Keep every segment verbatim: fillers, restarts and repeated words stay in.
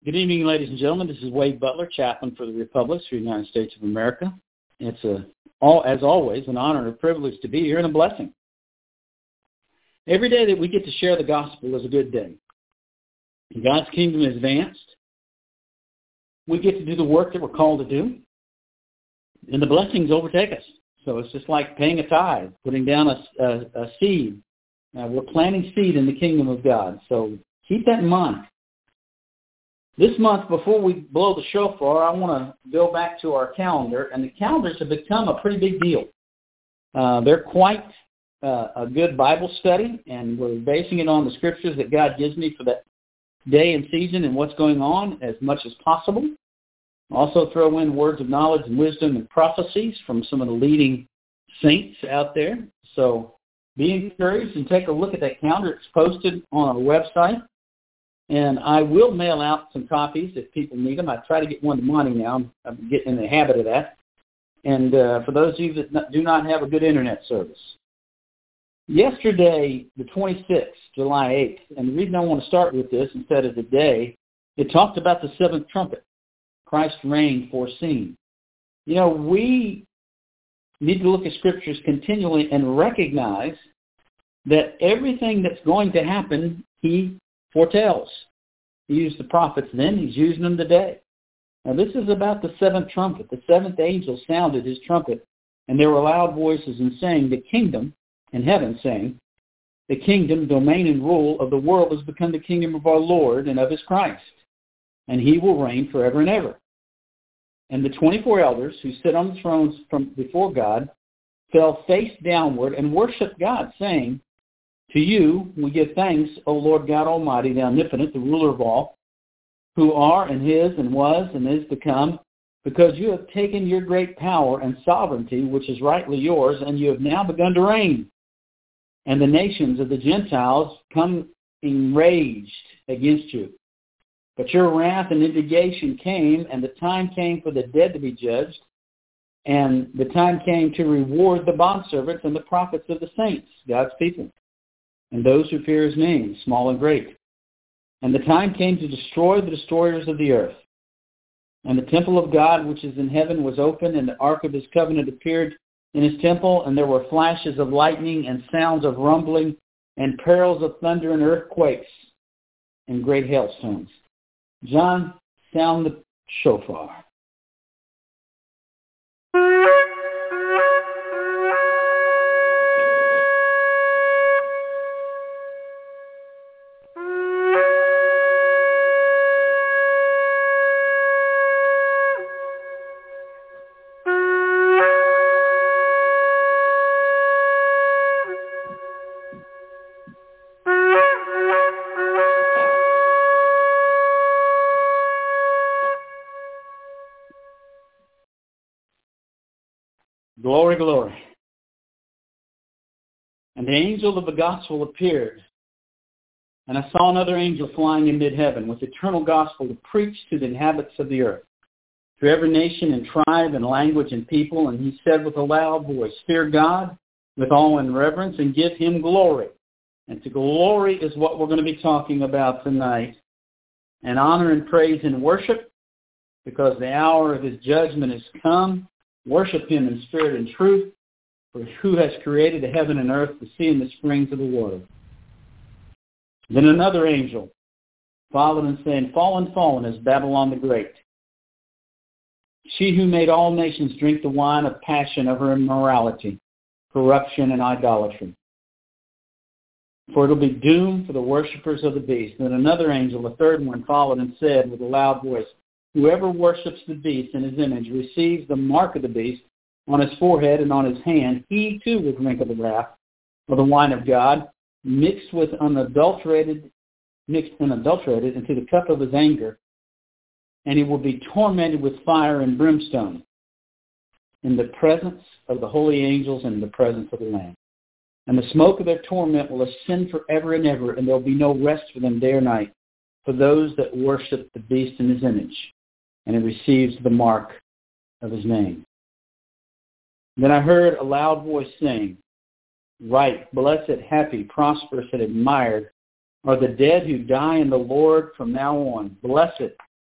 Good evening, ladies and gentlemen. This is Wade Butler, chaplain for the Republic of the United States of America. It's, a, all, as always, an honor and a privilege to be here and a blessing. Every day that we get to share the gospel is a good day. God's kingdom is advanced. We get to do the work that we're called to do, and the blessings overtake us. So it's just like paying a tithe, putting down a, a, a seed. Uh, we're planting seed in the kingdom of God. So keep that in mind. This month, before we blow the shofar, I want to go back to our calendar, and the calendars have become a pretty big deal. Uh, they're quite uh, a good Bible study, and we're basing it on the scriptures that God gives me for that day and season and what's going on as much as possible. Also throw in words of knowledge and wisdom and prophecies from some of the leading saints out there. So be encouraged and take a look at that calendar. It's posted on our website. And I will mail out some copies if people need them. I try to get one to Monty now. I'm getting in the habit of that. And uh, for those of you that not, do not have a good internet service. Yesterday, the twenty-sixth, July eighth, and the reason I want to start with this instead of the day, it talked about the seventh trumpet, Christ's reign foreseen. You know, we need to look at scriptures continually and recognize that everything that's going to happen, he foretells. He used the prophets then. He's using them today. Now, this is about the seventh trumpet. The seventh angel sounded his trumpet, and there were loud voices in saying, the kingdom, in heaven saying, the kingdom, domain, and rule of the world has become the kingdom of our Lord and of his Christ, and he will reign forever and ever. And the twenty-four elders who sit on the thrones from before God fell face downward and worshiped God, saying, to you we give thanks, O Lord God Almighty, the omnipotent, the ruler of all, who are and is and was and is to come, because you have taken your great power and sovereignty, which is rightly yours, and you have now begun to reign. And the nations of the Gentiles come enraged against you. But your wrath and indignation came, and the time came for the dead to be judged, and the time came to reward the bondservants and the prophets of the saints, God's people, and those who fear his name, small and great. And the time came to destroy the destroyers of the earth. And the temple of God, which is in heaven, was opened, and the ark of his covenant appeared in his temple, and there were flashes of lightning and sounds of rumbling and perils of thunder and earthquakes and great hailstones. John, sound the shofar. Glory, glory. And the angel of the gospel appeared, and I saw another angel flying in mid-heaven with eternal gospel to preach to the inhabitants of the earth, to every nation and tribe and language and people. And he said with a loud voice, fear God with awe and reverence, and give him glory. And to glory is what we're going to be talking about tonight. And honor and praise and worship, because the hour of his judgment has come. Worship him in spirit and truth, for who has created the heaven and earth, the sea and the springs of the water. Then another angel followed and saying, fallen, fallen is Babylon the Great, she who made all nations drink the wine of passion of her immorality, corruption, and idolatry. For it will be doomed for the worshippers of the beast. Then another angel, a third one, followed and said with a loud voice, whoever worships the beast in his image receives the mark of the beast on his forehead and on his hand. He too will drink of the wrath of the wine of God, mixed with unadulterated, mixed unadulterated into the cup of his anger, and he will be tormented with fire and brimstone in the presence of the holy angels and in the presence of the Lamb. And the smoke of their torment will ascend forever and ever, and there will be no rest for them day or night, for those that worship the beast in his image, and it receives the mark of his name. Then I heard a loud voice saying, right, blessed, happy, prosperous, and admired are the dead who die in the Lord from now on. Blessed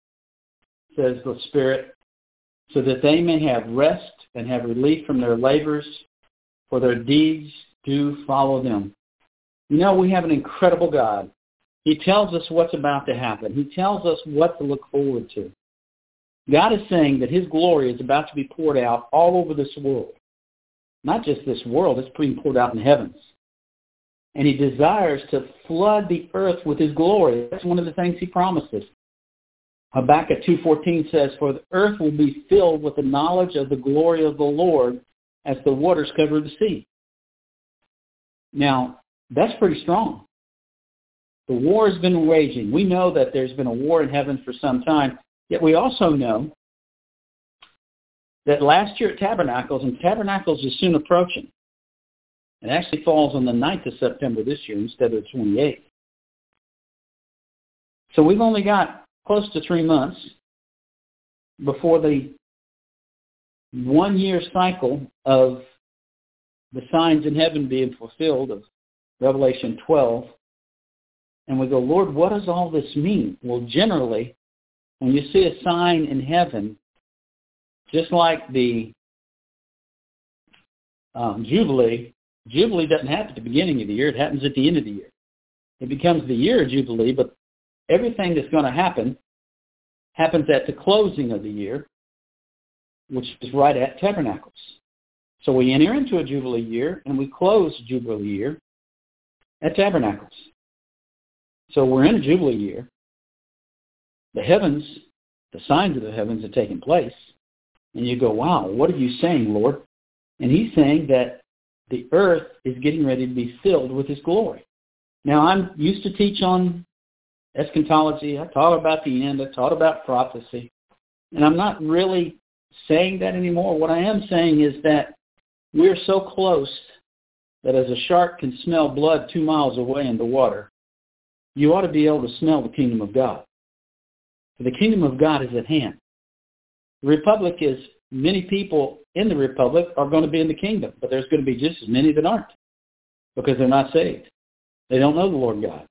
says the Spirit, so that they may have rest and have relief from their labors, for their deeds do follow them. You know, we have an incredible God. He tells us what's about to happen. He tells us what to look forward to. God is saying that his glory is about to be poured out all over this world. Not just this world, it's being poured out in the heavens. And he desires to flood the earth with his glory. That's one of the things he promises. Habakkuk two fourteen says, for the earth will be filled with the knowledge of the glory of the Lord as the waters cover the sea. Now, that's pretty strong. The war has been waging. We know that there's been a war in heaven for some time. Yet we also know that last year at Tabernacles, and Tabernacles is soon approaching. It actually falls on the ninth of September this year instead of the twenty-eighth. So we've only got close to three months before the one-year cycle of the signs in heaven being fulfilled of Revelation twelve. And we go, Lord, what does all this mean? Well, generally, when you see a sign in heaven, just like the um, Jubilee, Jubilee doesn't happen at the beginning of the year. It happens at the end of the year. It becomes the year of Jubilee, but everything that's going to happen happens at the closing of the year, which is right at Tabernacles. So we enter into a Jubilee year, and we close Jubilee year at Tabernacles. So we're in a Jubilee year. The heavens, the signs of the heavens have taken place. And you go, wow, what are you saying, Lord? And he's saying that the earth is getting ready to be filled with his glory. Now, I'm used to teach on eschatology. I taught about the end. I taught about prophecy. And I'm not really saying that anymore. What I am saying is that we're so close that as a shark can smell blood two miles away in the water, you ought to be able to smell the kingdom of God. For the kingdom of God is at hand. The republic is, many people in the republic are going to be in the kingdom, but there's going to be just as many that aren't because they're not saved. They don't know the Lord God.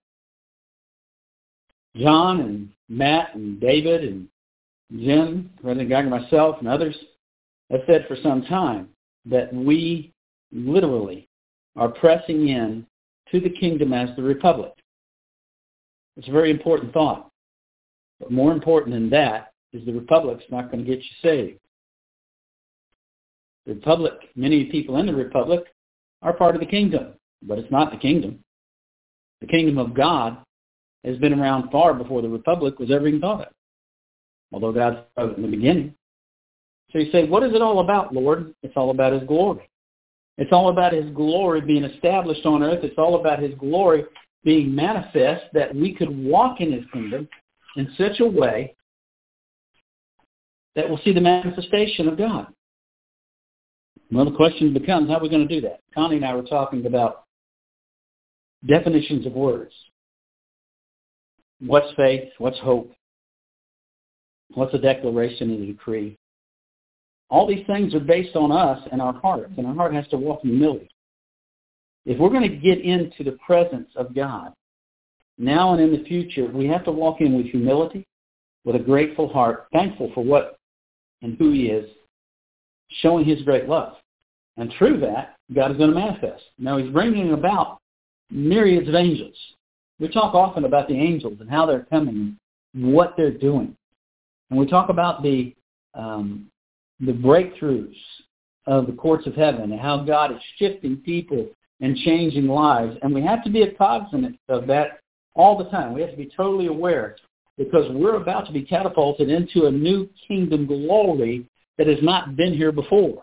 John and Matt and David and Jim, President Geiger, myself, and others have said for some time that we literally are pressing in to the kingdom as the republic. It's a very important thought. But more important than that is the republic's not going to get you saved. The republic, many people in the republic are part of the kingdom, but it's not the kingdom. The kingdom of God has been around far before the republic was ever even thought of, although God thought it in the beginning. So you say, what is it all about, Lord? It's all about his glory. It's all about his glory being established on earth. It's all about his glory being manifest, that we could walk in his kingdom in such a way that we'll see the manifestation of God. Well, the question becomes, how are we going to do that? Connie and I were talking about definitions of words. What's faith? What's hope? What's a declaration and a decree? All these things are based on us and our hearts, and our heart has to walk in humility. If we're going to get into the presence of God, now and in the future, we have to walk in with humility, with a grateful heart, thankful for what and who he is, showing his great love. And through that, God is going to manifest. Now, he's bringing about myriads of angels. We talk often about the angels and how they're coming and what they're doing. And we talk about the um, the breakthroughs of the courts of heaven and how God is shifting people and changing lives. And we have to be cognizant of that all the time. We have to be totally aware, because we're about to be catapulted into a new kingdom glory that has not been here before.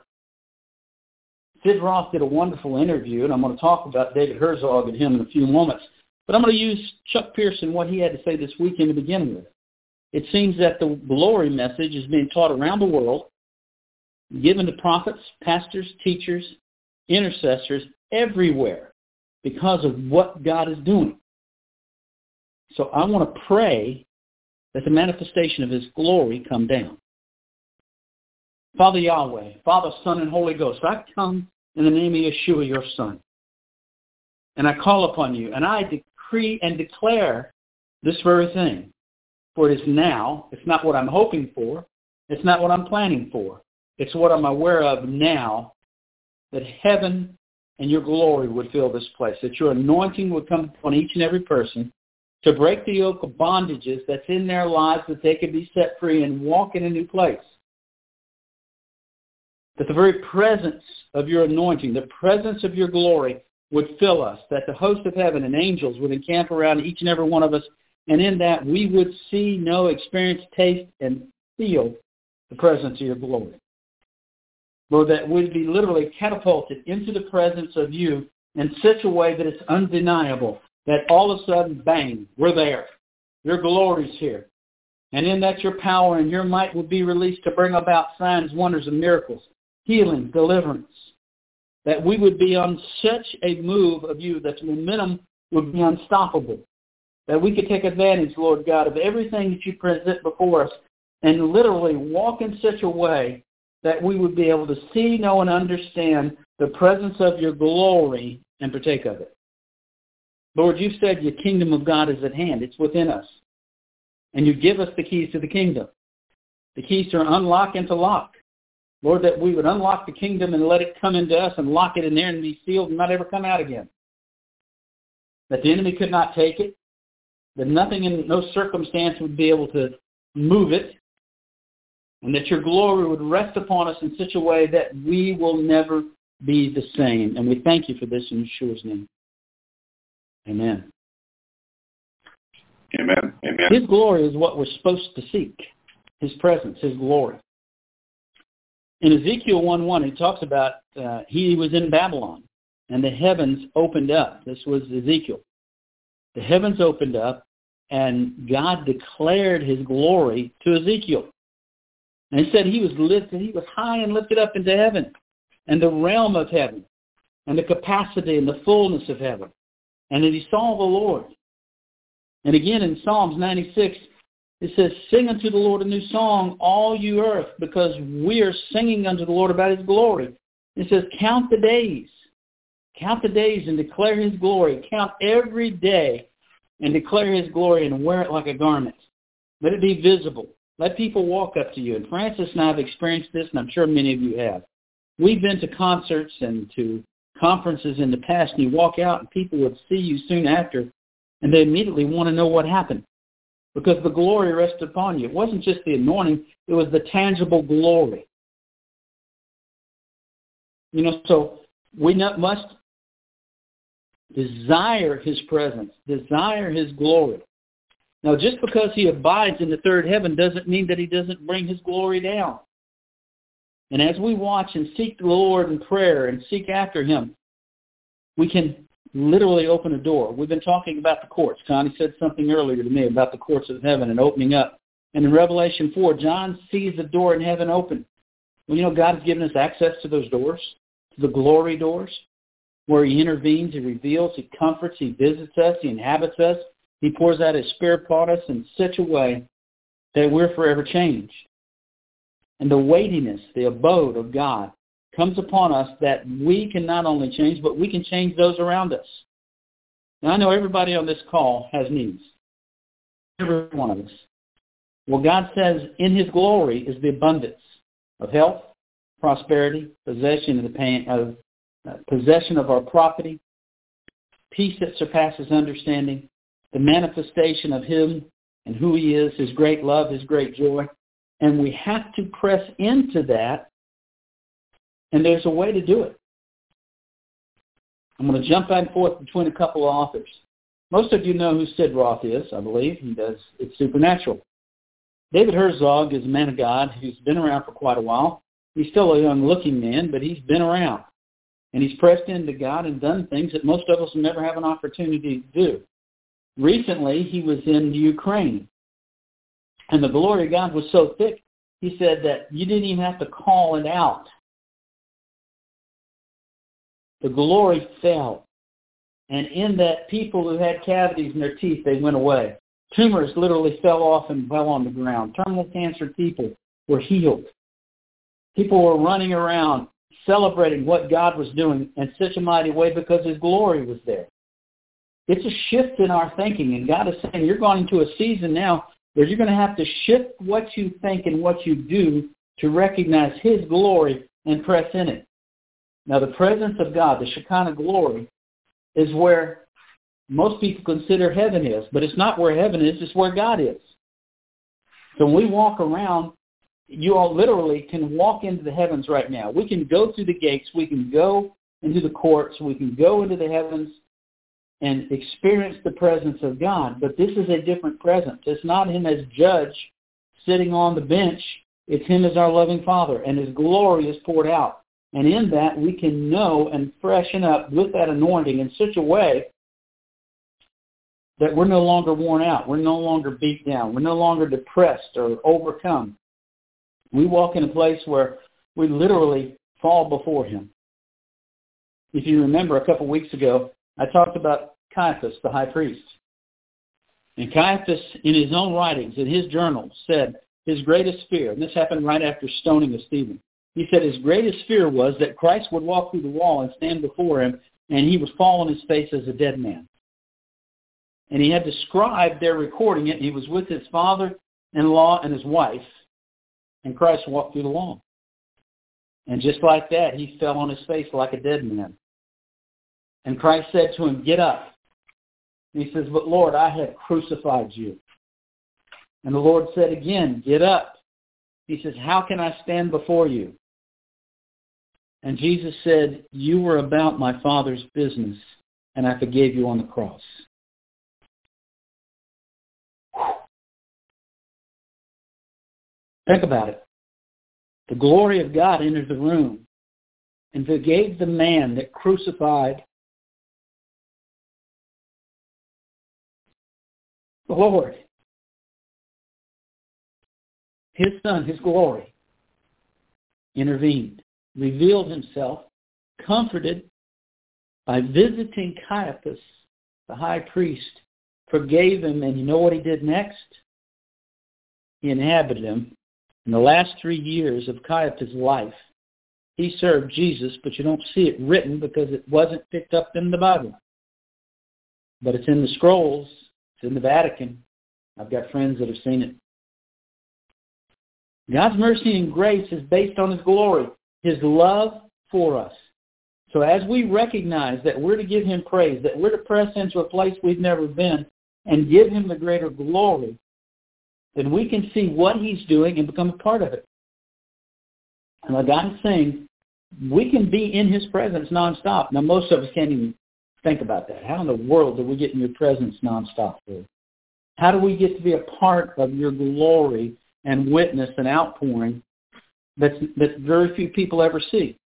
Sid Roth did a wonderful interview, and I'm going to talk about David Herzog and him in a few moments. But I'm going to use Chuck Pearson, what he had to say this weekend to begin with. It seems that the glory message is being taught around the world, given to prophets, pastors, teachers, intercessors, everywhere, because of what God is doing. So I want to pray that the manifestation of his glory come down. Father Yahweh, Father, Son, and Holy Ghost, I come in the name of Yeshua, your Son. And I call upon you, and I decree and declare this very thing, for it is now. It's not what I'm hoping for. It's not what I'm planning for. It's what I'm aware of now, that heaven and your glory would fill this place, that your anointing would come upon each and every person to break the yoke of bondages that's in their lives, that they could be set free and walk in a new place. That the very presence of your anointing, the presence of your glory would fill us, that the host of heaven and angels would encamp around each and every one of us, and in that we would see, know, experience, taste, and feel the presence of your glory. Lord, that we'd be literally catapulted into the presence of you in such a way that it's undeniable, that all of a sudden, bang, we're there. Your glory's here. And in that your power and your might would be released to bring about signs, wonders, and miracles, healing, deliverance. That we would be on such a move of you that the momentum would be unstoppable. That we could take advantage, Lord God, of everything that you present before us and literally walk in such a way that we would be able to see, know, and understand the presence of your glory and partake of it. Lord, you've said your kingdom of God is at hand. It's within us. And you give us the keys to the kingdom. The keys to unlock and to lock. Lord, that we would unlock the kingdom and let it come into us and lock it in there and be sealed and not ever come out again. That the enemy could not take it. That nothing in no circumstance would be able to move it. And that your glory would rest upon us in such a way that we will never be the same. And we thank you for this in Yeshua's name. Amen. Amen. Amen. His glory is what we're supposed to seek. His presence, his glory. In Ezekiel one one, he talks about uh, he was in Babylon, and the heavens opened up. This was Ezekiel. The heavens opened up, and God declared his glory to Ezekiel. And he said he was lifted, he was high and lifted up into heaven, and the realm of heaven, and the capacity and the fullness of heaven. And that he saw the Lord. And again in Psalms ninety-six, it says, sing unto the Lord a new song, all you earth, because we are singing unto the Lord about his glory. It says, count the days. Count the days and declare his glory. Count every day and declare his glory and wear it like a garment. Let it be visible. Let people walk up to you. And Francis and I have experienced this, and I'm sure many of you have. We've been to concerts and to conferences in the past, and you walk out and people would see you soon after, and they immediately want to know what happened. Because the glory rested upon you. It wasn't just the anointing, it was the tangible glory. You know, so we must desire his presence, desire his glory. Now, just because he abides in the third heaven doesn't mean that he doesn't bring his glory down. And as we watch and seek the Lord in prayer and seek after him, we can literally open a door. We've been talking about the courts. Connie said something earlier to me about the courts of heaven and opening up. And in Revelation four, John sees the door in heaven open. Well, you know, God has given us access to those doors, to the glory doors, where he intervenes, he reveals, he comforts, he visits us, he inhabits us. He pours out his Spirit upon us in such a way that we're forever changed. And the weightiness, the abode of God comes upon us that we can not only change, but we can change those around us. Now, I know everybody on this call has needs. Every one of us. Well, God says in his glory is the abundance of health, prosperity, possession of, the pain, of uh, possession of our property, peace that surpasses understanding, the manifestation of him and who he is, his great love, his great joy. And we have to press into that, and there's a way to do it. I'm going to jump back and forth between a couple of authors. Most of you know who Sid Roth is, I believe. He does It's Supernatural. David Herzog is a man of God who's been around for quite a while. He's still a young-looking man, but he's been around. And he's pressed into God and done things that most of us will never have an opportunity to do. Recently, he was in Ukraine. And the glory of God was so thick, he said that you didn't even have to call it out. The glory fell. And in that, people who had cavities in their teeth, they went away. Tumors literally fell off and fell on the ground. Terminal cancer people were healed. People were running around celebrating what God was doing in such a mighty way because his glory was there. It's a shift in our thinking, and God is saying you're going into a season now But you're going to have to shift what you think and what you do to recognize His glory and press in it. Now, the presence of God, the Shekinah glory, is where most people consider heaven is. But it's not where heaven is. It's where God is. So when we walk around, you all literally can walk into the heavens right now. We can go through the gates. We can go into the courts. We can go into the heavens and experience the presence of God. But this is a different presence. It's not Him as judge sitting on the bench. It's Him as our loving Father, and His glory is poured out. And in that, we can know and freshen up with that anointing in such a way that we're no longer worn out. We're no longer beat down. We're no longer depressed or overcome. We walk in a place where we literally fall before Him. If you remember a couple weeks ago, I talked about Caiaphas, the high priest. And Caiaphas, in his own writings, in his journal, said his greatest fear, and this happened right after stoning of Stephen, he said his greatest fear was that Christ would walk through the wall and stand before him, and he would fall on his face as a dead man. And he had described, they're recording it, he was with his father-in-law and his wife, and Christ walked through the wall. And just like that, he fell on his face like a dead man. And Christ said to him, "Get up." And he says, "But Lord, I have crucified you." And the Lord said again, "Get up." He says, "How can I stand before you?" And Jesus said, "You were about my Father's business, and I forgave you on the cross." Think about it. The glory of God entered the room and forgave the man that crucified the Lord. His Son, His glory, intervened, revealed Himself, comforted by visiting Caiaphas, the high priest, forgave him, and you know what He did next? He inhabited him. In the last three years of Caiaphas' life, he served Jesus, but you don't see it written because it wasn't picked up in the Bible. But it's in the scrolls. It's in the Vatican. I've got friends that have seen it. God's mercy and grace is based on His glory, His love for us. So as we recognize that we're to give Him praise, that we're to press into a place we've never been and give Him the greater glory, then we can see what He's doing and become a part of it. And like God is saying, we can be in His presence nonstop. Now, most of us can't even think about that. How in the world do we get in your presence nonstop, Lord? How do we get to be a part of your glory and witness and outpouring that's, that very few people ever see?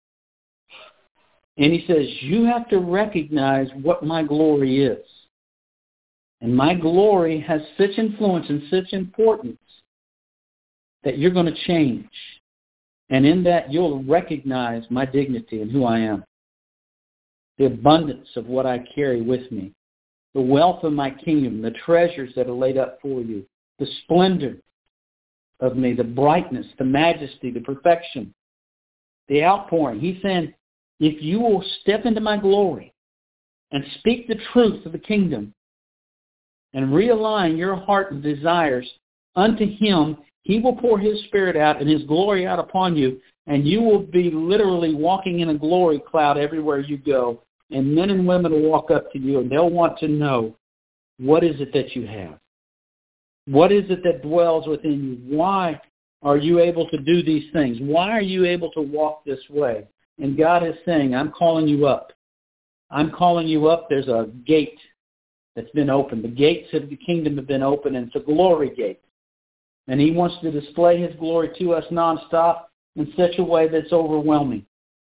And He says, you have to recognize what my glory is. And my glory has such influence and such importance that you're going to change. And in that, you'll recognize my dignity and who I am. The abundance of what I carry with me. The wealth of my kingdom. The treasures that are laid up for you. The splendor of me. The brightness. The majesty. The perfection. The outpouring. He's saying, if you will step into my glory and speak the truth of the kingdom, and realign your heart and desires unto Him, He will pour His Spirit out and His glory out upon you, and you will be literally walking in a glory cloud everywhere you go. And men and women will walk up to you, and they'll want to know, what is it that you have? What is it that dwells within you? Why are you able to do these things? Why are you able to walk this way? And God is saying, I'm calling you up. I'm calling you up. There's a gate that's been opened. The gates of the kingdom have been opened, and it's a glory gate. And He wants to display His glory to us nonstop in such a way that's overwhelming.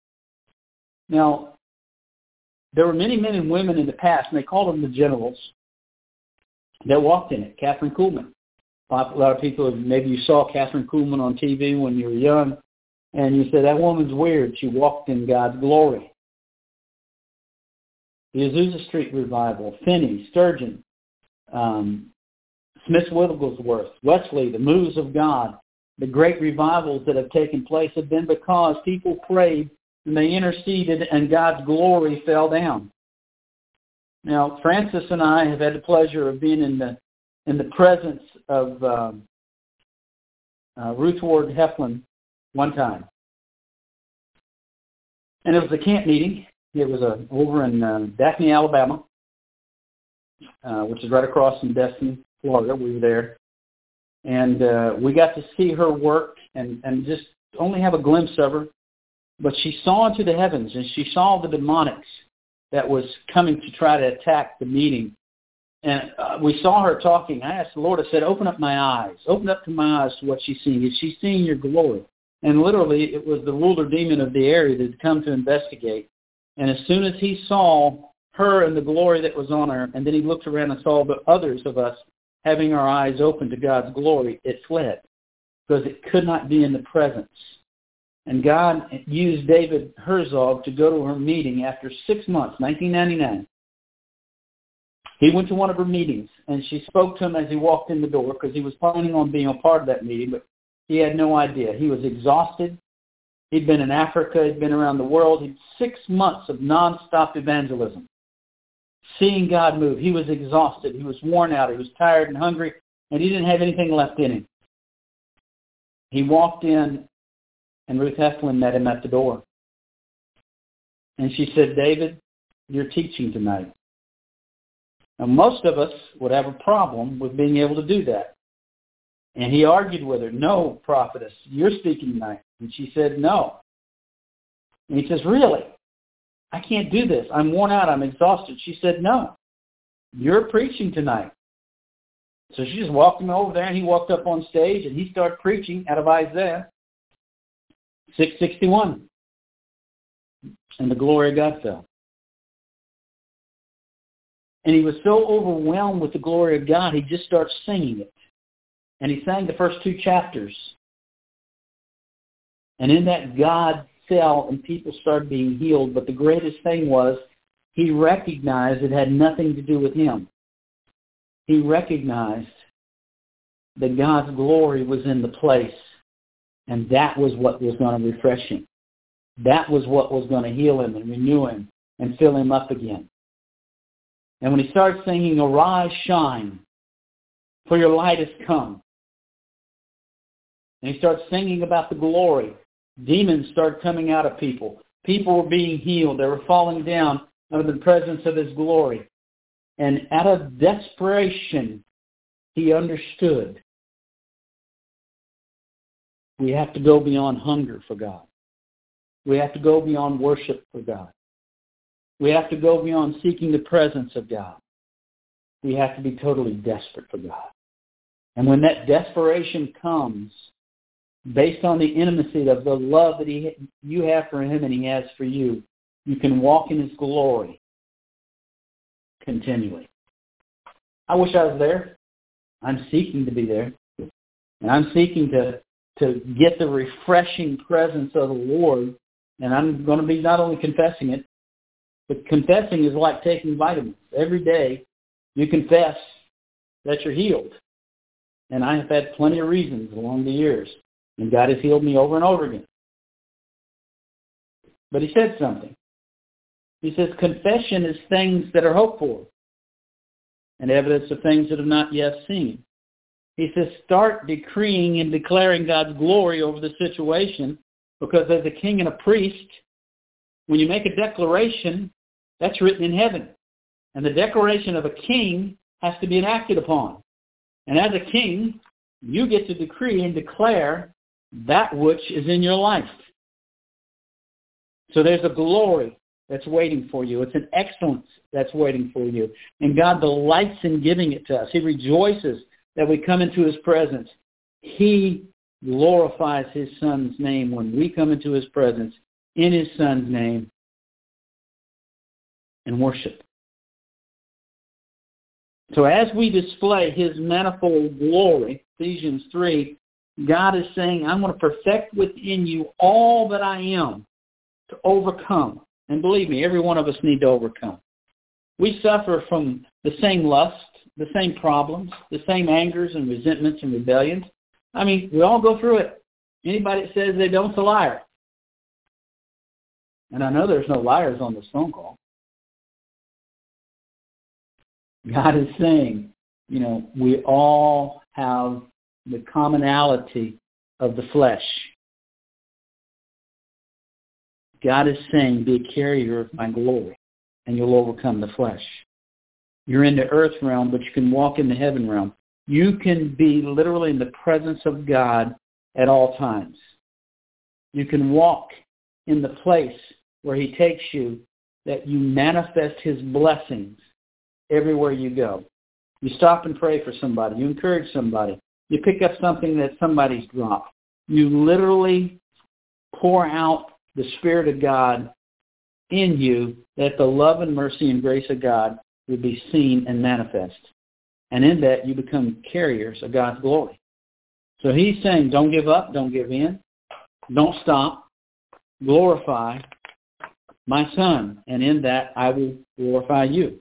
Now, there were many men and women in the past, and they called them the generals, that walked in it. Catherine Kuhlman. A lot of people, maybe you saw Catherine Kuhlman on T V when you were young, and you said, that woman's weird. She walked in God's glory. The Azusa Street Revival, Finney, Sturgeon, um, Smith Wigglesworth, Wesley, the Moves of God, the great revivals that have taken place have been because people prayed and they interceded and God's glory fell down. Now, Francis and I have had the pleasure of being in the in the presence of um, uh, Ruth Ward Heflin one time. And it was a camp meeting. It was a, over in uh, Daphne, Alabama, uh, which is right across from Destin, Florida. We were there. And uh, we got to see her work and, and just only have a glimpse of her. But she saw into the heavens, and she saw the demonics that was coming to try to attack the meeting. And uh, we saw her talking. I asked the Lord, I said, open up my eyes. Open up to my eyes to what she's seeing. Is she seeing your glory? And literally, it was the ruler demon of the area that had come to investigate. And as soon as he saw her and the glory that was on her, and then he looked around and saw the others of us having our eyes open to God's glory, it fled because it could not be in the presence. And God used David Herzog to go to her meeting after six months, nineteen ninety-nine. He went to one of her meetings, and she spoke to him as he walked in the door because he was planning on being a part of that meeting, but he had no idea. He was exhausted. He'd been in Africa. He'd been around the world. He'd six months of nonstop evangelism, seeing God move. He was exhausted. He was worn out. He was tired and hungry, and he didn't have anything left in him. He walked in, and Ruth Heflin met him at the door. And she said, David, you're teaching tonight. Now, most of us would have a problem with being able to do that. And he argued with her, no, prophetess, you're speaking tonight. And she said, no. And he says, really? I can't do this. I'm worn out. I'm exhausted. She said, no, you're preaching tonight. So she just walked him over there, and he walked up on stage, and he started preaching out of Isaiah six sixty-one. And the glory of God fell. And he was so overwhelmed with the glory of God, he just started singing it. And he sang the first two chapters. And in that, God fell and people started being healed. But the greatest thing was he recognized it had nothing to do with him. He recognized that God's glory was in the place. And that was what was going to refresh him. That was what was going to heal him and renew him and fill him up again. And when he started singing, arise, shine, for your light has come. And he started singing about the glory. Demons started coming out of people. People were being healed. They were falling down under the presence of his glory. And out of desperation, he understood we have to go beyond hunger for God. We have to go beyond worship for God. We have to go beyond seeking the presence of God. We have to be totally desperate for God. And when that desperation comes, based on the intimacy of the love that he, you have for him and he has for you, you can walk in his glory continually. I wish I was there. I'm seeking to be there. And I'm seeking to, to get the refreshing presence of the Lord. And I'm going to be not only confessing it, but confessing is like taking vitamins. Every day you confess that you're healed. And I have had plenty of reasons along the years. And God has healed me over and over again. But he said something. He says, confession is things that are hoped for and evidence of things that have not yet seen. He says, start decreeing and declaring God's glory over the situation, because as a king and a priest, when you make a declaration, that's written in heaven. And the declaration of a king has to be enacted upon. And as a king, you get to decree and declare that which is in your life. So there's a glory that's waiting for you. It's an excellence that's waiting for you. And God delights in giving it to us. He rejoices that we come into his presence. He glorifies his son's name when we come into his presence in his son's name and worship. So as we display his manifold glory, Ephesians three, God is saying, I'm going to perfect within you all that I am to overcome. And believe me, every one of us need to overcome. We suffer from the same lust, the same problems, the same angers and resentments and rebellions. I mean, we all go through it. Anybody that says they don't is a liar. And I know there's no liars on this phone call. God is saying, you know, we all have the commonality of the flesh. God is saying, be a carrier of my glory, and you'll overcome the flesh. You're in the earth realm, but you can walk in the heaven realm. You can be literally in the presence of God at all times. You can walk in the place where he takes you, that you manifest his blessings everywhere you go. You stop and pray for somebody. You encourage somebody. You pick up something that somebody's dropped. You literally pour out the Spirit of God in you, that the love and mercy and grace of God will be seen and manifest. And in that, you become carriers of God's glory. So he's saying, don't give up, don't give in, don't stop, glorify my Son, and in that I will glorify you.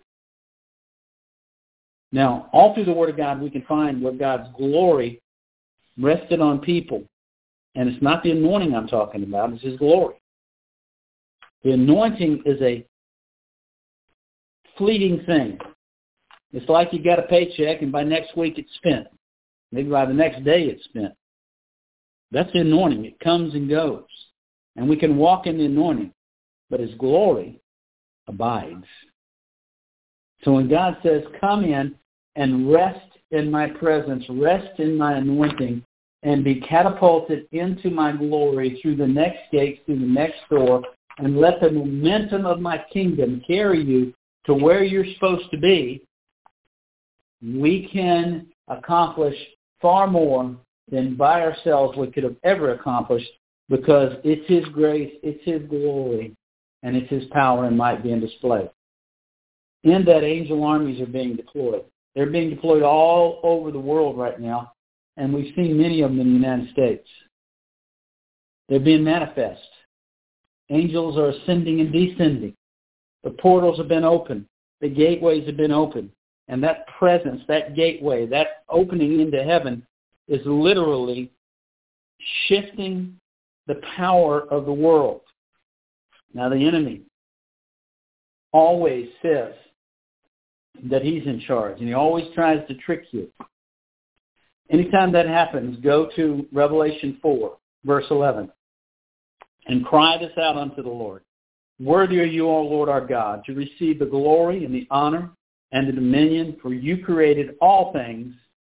Now, all through the Word of God, we can find where God's glory rested on people. And it's not the anointing I'm talking about, it's his glory. The anointing is a fleeting thing. It's like you got a paycheck and by next week it's spent. Maybe by the next day it's spent. That's the anointing. It comes and goes. And we can walk in the anointing, but his glory abides. So when God says, come in and rest in my presence, rest in my anointing, and be catapulted into my glory through the next gate, through the next door, and let the momentum of my kingdom carry you to where you're supposed to be, we can accomplish far more than by ourselves we could have ever accomplished, because it's his grace, it's his glory, and it's his power and might being displayed. In that, angel armies are being deployed. They're being deployed all over the world right now, and we've seen many of them in the United States. They're being manifest. Angels are ascending and descending. The portals have been opened. The gateways have been opened. And that presence, that gateway, that opening into heaven is literally shifting the power of the world. Now, the enemy always says that he's in charge, and he always tries to trick you. Anytime that happens, go to Revelation four, verse eleven, and cry this out unto the Lord. Worthy are you, O Lord our God, to receive the glory and the honor and the dominion, for you created all things,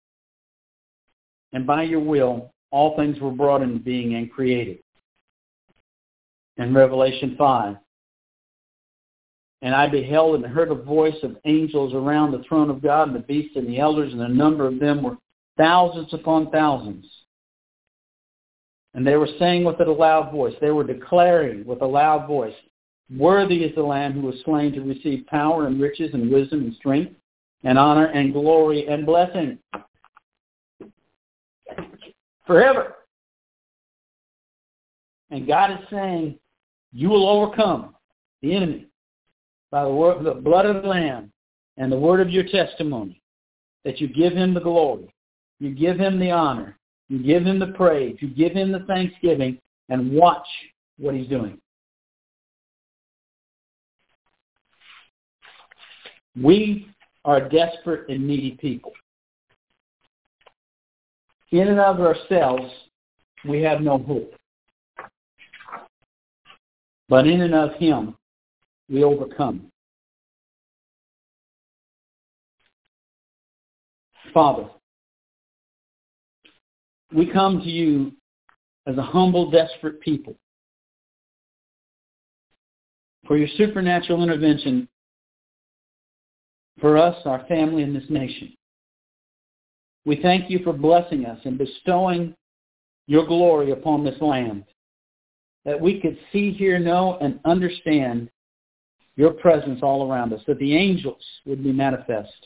and by your will all things were brought into being and created. In Revelation five, and I beheld and heard a voice of angels around the throne of God and the beast and the elders, and the number of them were thousands upon thousands. And they were saying with a loud voice, they were declaring with a loud voice, worthy is the Lamb who was slain to receive power and riches and wisdom and strength and honor and glory and blessing forever. And God is saying, you will overcome the enemy by the, word, the blood of the Lamb and the word of your testimony, that you give him the glory, you give him the honor, you give him the praise, you give him the thanksgiving, and watch what he's doing. We are desperate and needy people. In and of ourselves, we have no hope. But in and of him, we overcome. Father, we come to you as a humble, desperate people for your supernatural intervention for us, our family, and this nation. We thank you for blessing us and bestowing your glory upon this land, that we could see, hear, know, and understand your presence all around us, that the angels would be manifest,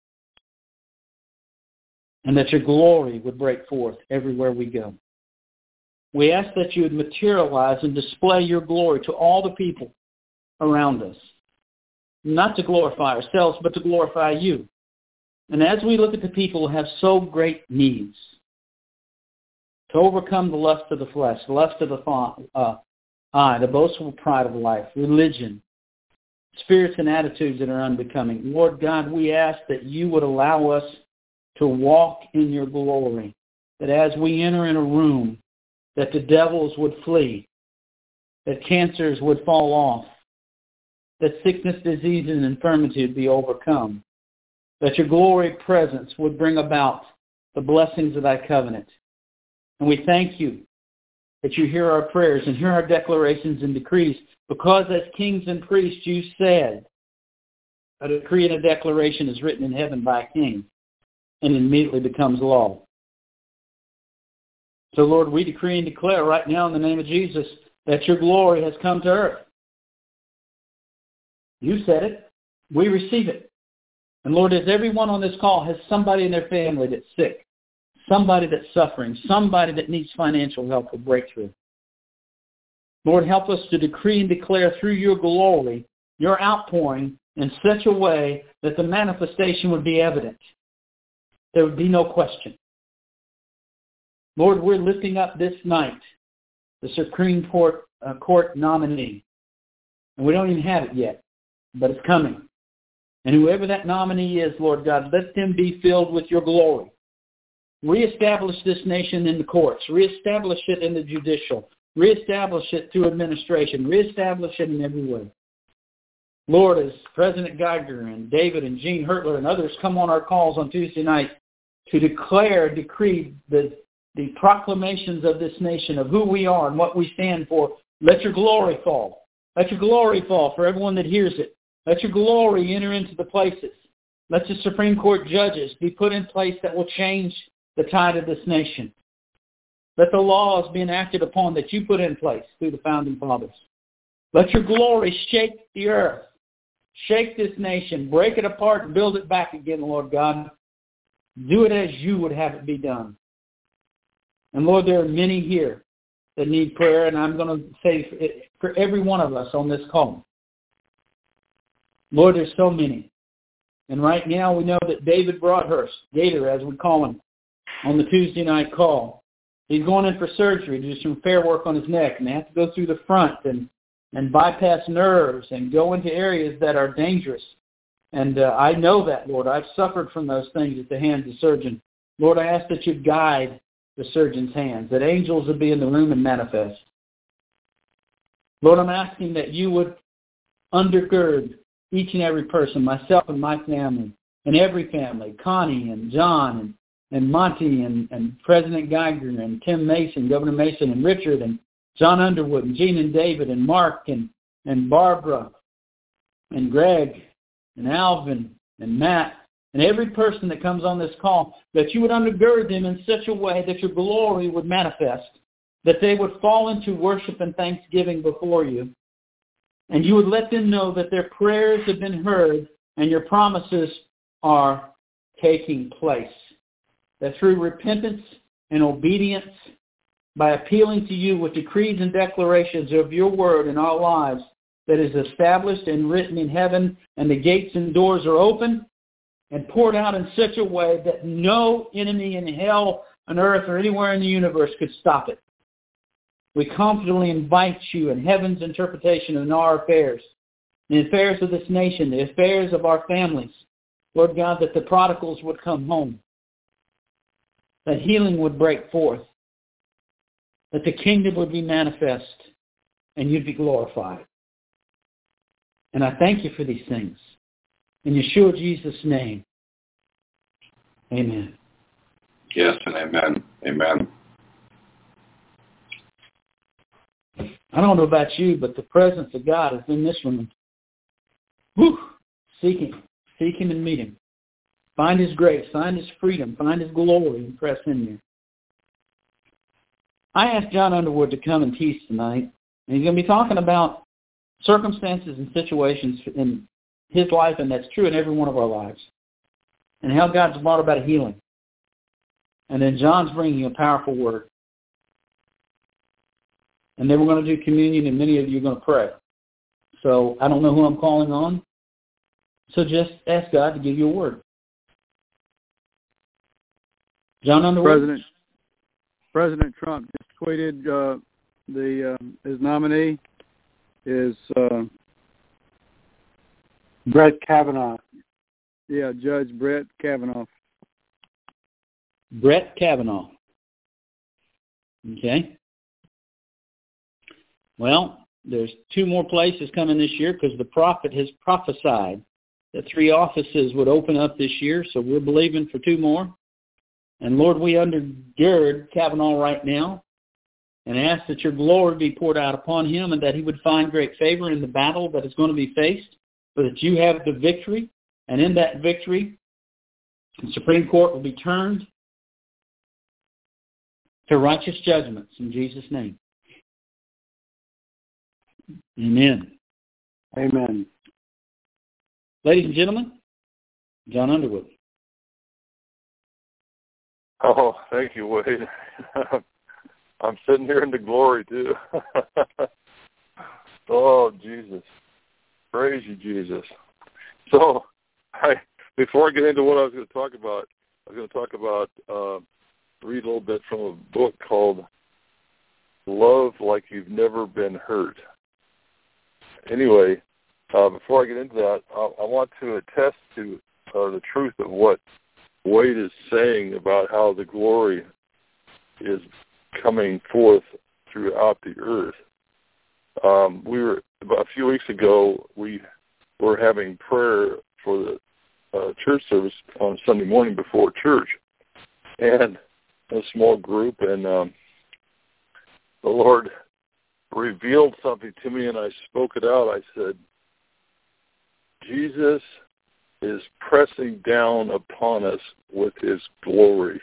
and that your glory would break forth everywhere we go. We ask that you would materialize and display your glory to all the people around us, not to glorify ourselves, but to glorify you. And as we look at the people who have so great needs, to overcome the lust of the flesh, the lust of the uh, eye, the boastful pride of life, religion, spirits and attitudes that are unbecoming, Lord God, we ask that you would allow us to walk in your glory, that as we enter in a room, that the devils would flee, that cancers would fall off, that sickness, disease, and infirmity would be overcome, that your glory presence would bring about the blessings of thy covenant. And we thank you that you hear our prayers and hear our declarations and decrees, because as kings and priests you said, a decree and a declaration is written in heaven by a king and immediately becomes law. So, Lord, we decree and declare right now in the name of Jesus that your glory has come to earth. You said it. We receive it. And, Lord, as everyone on this call has somebody in their family that's sick, somebody that's suffering, somebody that needs financial help or breakthrough, Lord, help us to decree and declare through your glory, your outpouring in such a way that the manifestation would be evident. There would be no question. Lord, we're lifting up this night the Supreme Court, uh, Court nominee. And we don't even have it yet, but it's coming. And whoever that nominee is, Lord God, let them be filled with your glory. Reestablish this nation in the courts. Reestablish it in the judicial. Reestablish it through administration. Reestablish it in every way. Lord, as President Geiger and David and Gene Hertler and others come on our calls on Tuesday night to declare, decree the, the proclamations of this nation, of who we are and what we stand for, let your glory fall. Let your glory fall for everyone that hears it. Let your glory enter into the places. Let the Supreme Court judges be put in place that will change the tide of this nation. Let the laws be enacted upon that you put in place through the founding fathers. Let your glory shake the earth. Shake this nation. Break it apart and build it back again, Lord God. Do it as you would have it be done. And Lord, there are many here that need prayer, and I'm going to say for every one of us on this call. Lord, there's so many. And right now we know that David Broadhurst, Gator as we call him, on the Tuesday night call, he's going in for surgery to do some fair work on his neck, and they have to go through the front and, and bypass nerves and go into areas that are dangerous. And uh, I know that, Lord. I've suffered from those things at the hands of the surgeon. Lord, I ask that you guide the surgeon's hands, that angels would be in the room and manifest. Lord, I'm asking that you would undergird each and every person, myself and my family, and every family, Connie and John and, and Monty and, and President Geiger and Tim Mason, Governor Mason and Richard and John Underwood and Gene and David and Mark and, and Barbara and Greg and Alvin and Matt and every person that comes on this call, that you would undergird them in such a way that your glory would manifest, that they would fall into worship and thanksgiving before you, and you would let them know that their prayers have been heard and your promises are taking place, that through repentance and obedience, by appealing to you with decrees and declarations of your word in our lives that is established and written in heaven, and the gates and doors are open and poured out in such a way that no enemy in hell, on earth, or anywhere in the universe could stop it. We confidently invite you in heaven's interpretation in our affairs, the affairs of this nation, the affairs of our families. Lord God, that the prodigals would come home, that healing would break forth, that the kingdom would be manifest, and you'd be glorified. And I thank you for these things. In Yeshua Jesus' name, amen. Yes, and amen. Amen. I don't know about you, but the presence of God is in this room. Whew. Seek him. Seek him and meet him. Find his grace. Find his freedom. Find his glory and press in there. I asked John Underwood to come and teach tonight, and he's going to be talking about circumstances and situations in his life, and that's true in every one of our lives, and how God's brought about a healing. And then John's bringing a powerful word. And then we're going to do communion, and many of you are going to pray. So I don't know who I'm calling on, so just ask God to give you a word. John Underwood? President, President Trump just tweeted uh, the uh, his nominee is uh, Brett Kavanaugh. Yeah, Judge Brett Kavanaugh. Brett Kavanaugh. Okay. Well, there's two more places coming this year because the prophet has prophesied that three offices would open up this year, so we're believing for two more. And Lord, we undergird Kavanaugh right now and ask that your glory be poured out upon him and that he would find great favor in the battle that is going to be faced, but that you have the victory, and in that victory, the Supreme Court will be turned to righteous judgments in Jesus' name. Amen. Amen. Ladies and gentlemen, John Underwood. Oh, thank you, Wade. I'm sitting here in the glory, too. Oh, Jesus. Praise you, Jesus. So, I, before I get into what I was going to talk about, I was going to talk about, uh, read a little bit from a book called Love Like You've Never Been Hurt. Anyway, uh, before I get into that, I, I want to attest to uh, the truth of what Wade is saying about how the glory is coming forth throughout the earth. Um, we were about a few weeks ago. We were having prayer for the uh, church service on Sunday morning before church, and a small group. And um, the Lord revealed something to me, and I spoke it out. I said, "Jesus is pressing down upon us with His glory.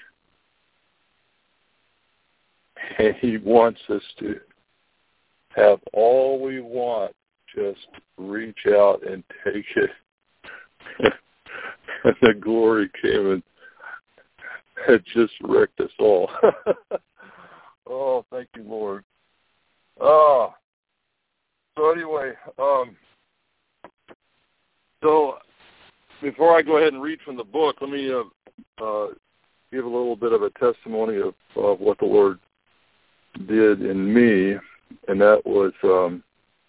And He wants us to have all we want, just reach out and take it." And the glory came and it just wrecked us all. Oh, thank you, Lord. Oh, so anyway, um, so before I go ahead and read from the book, let me uh, uh, give a little bit of a testimony of, of what the Lord did in me, and that was um,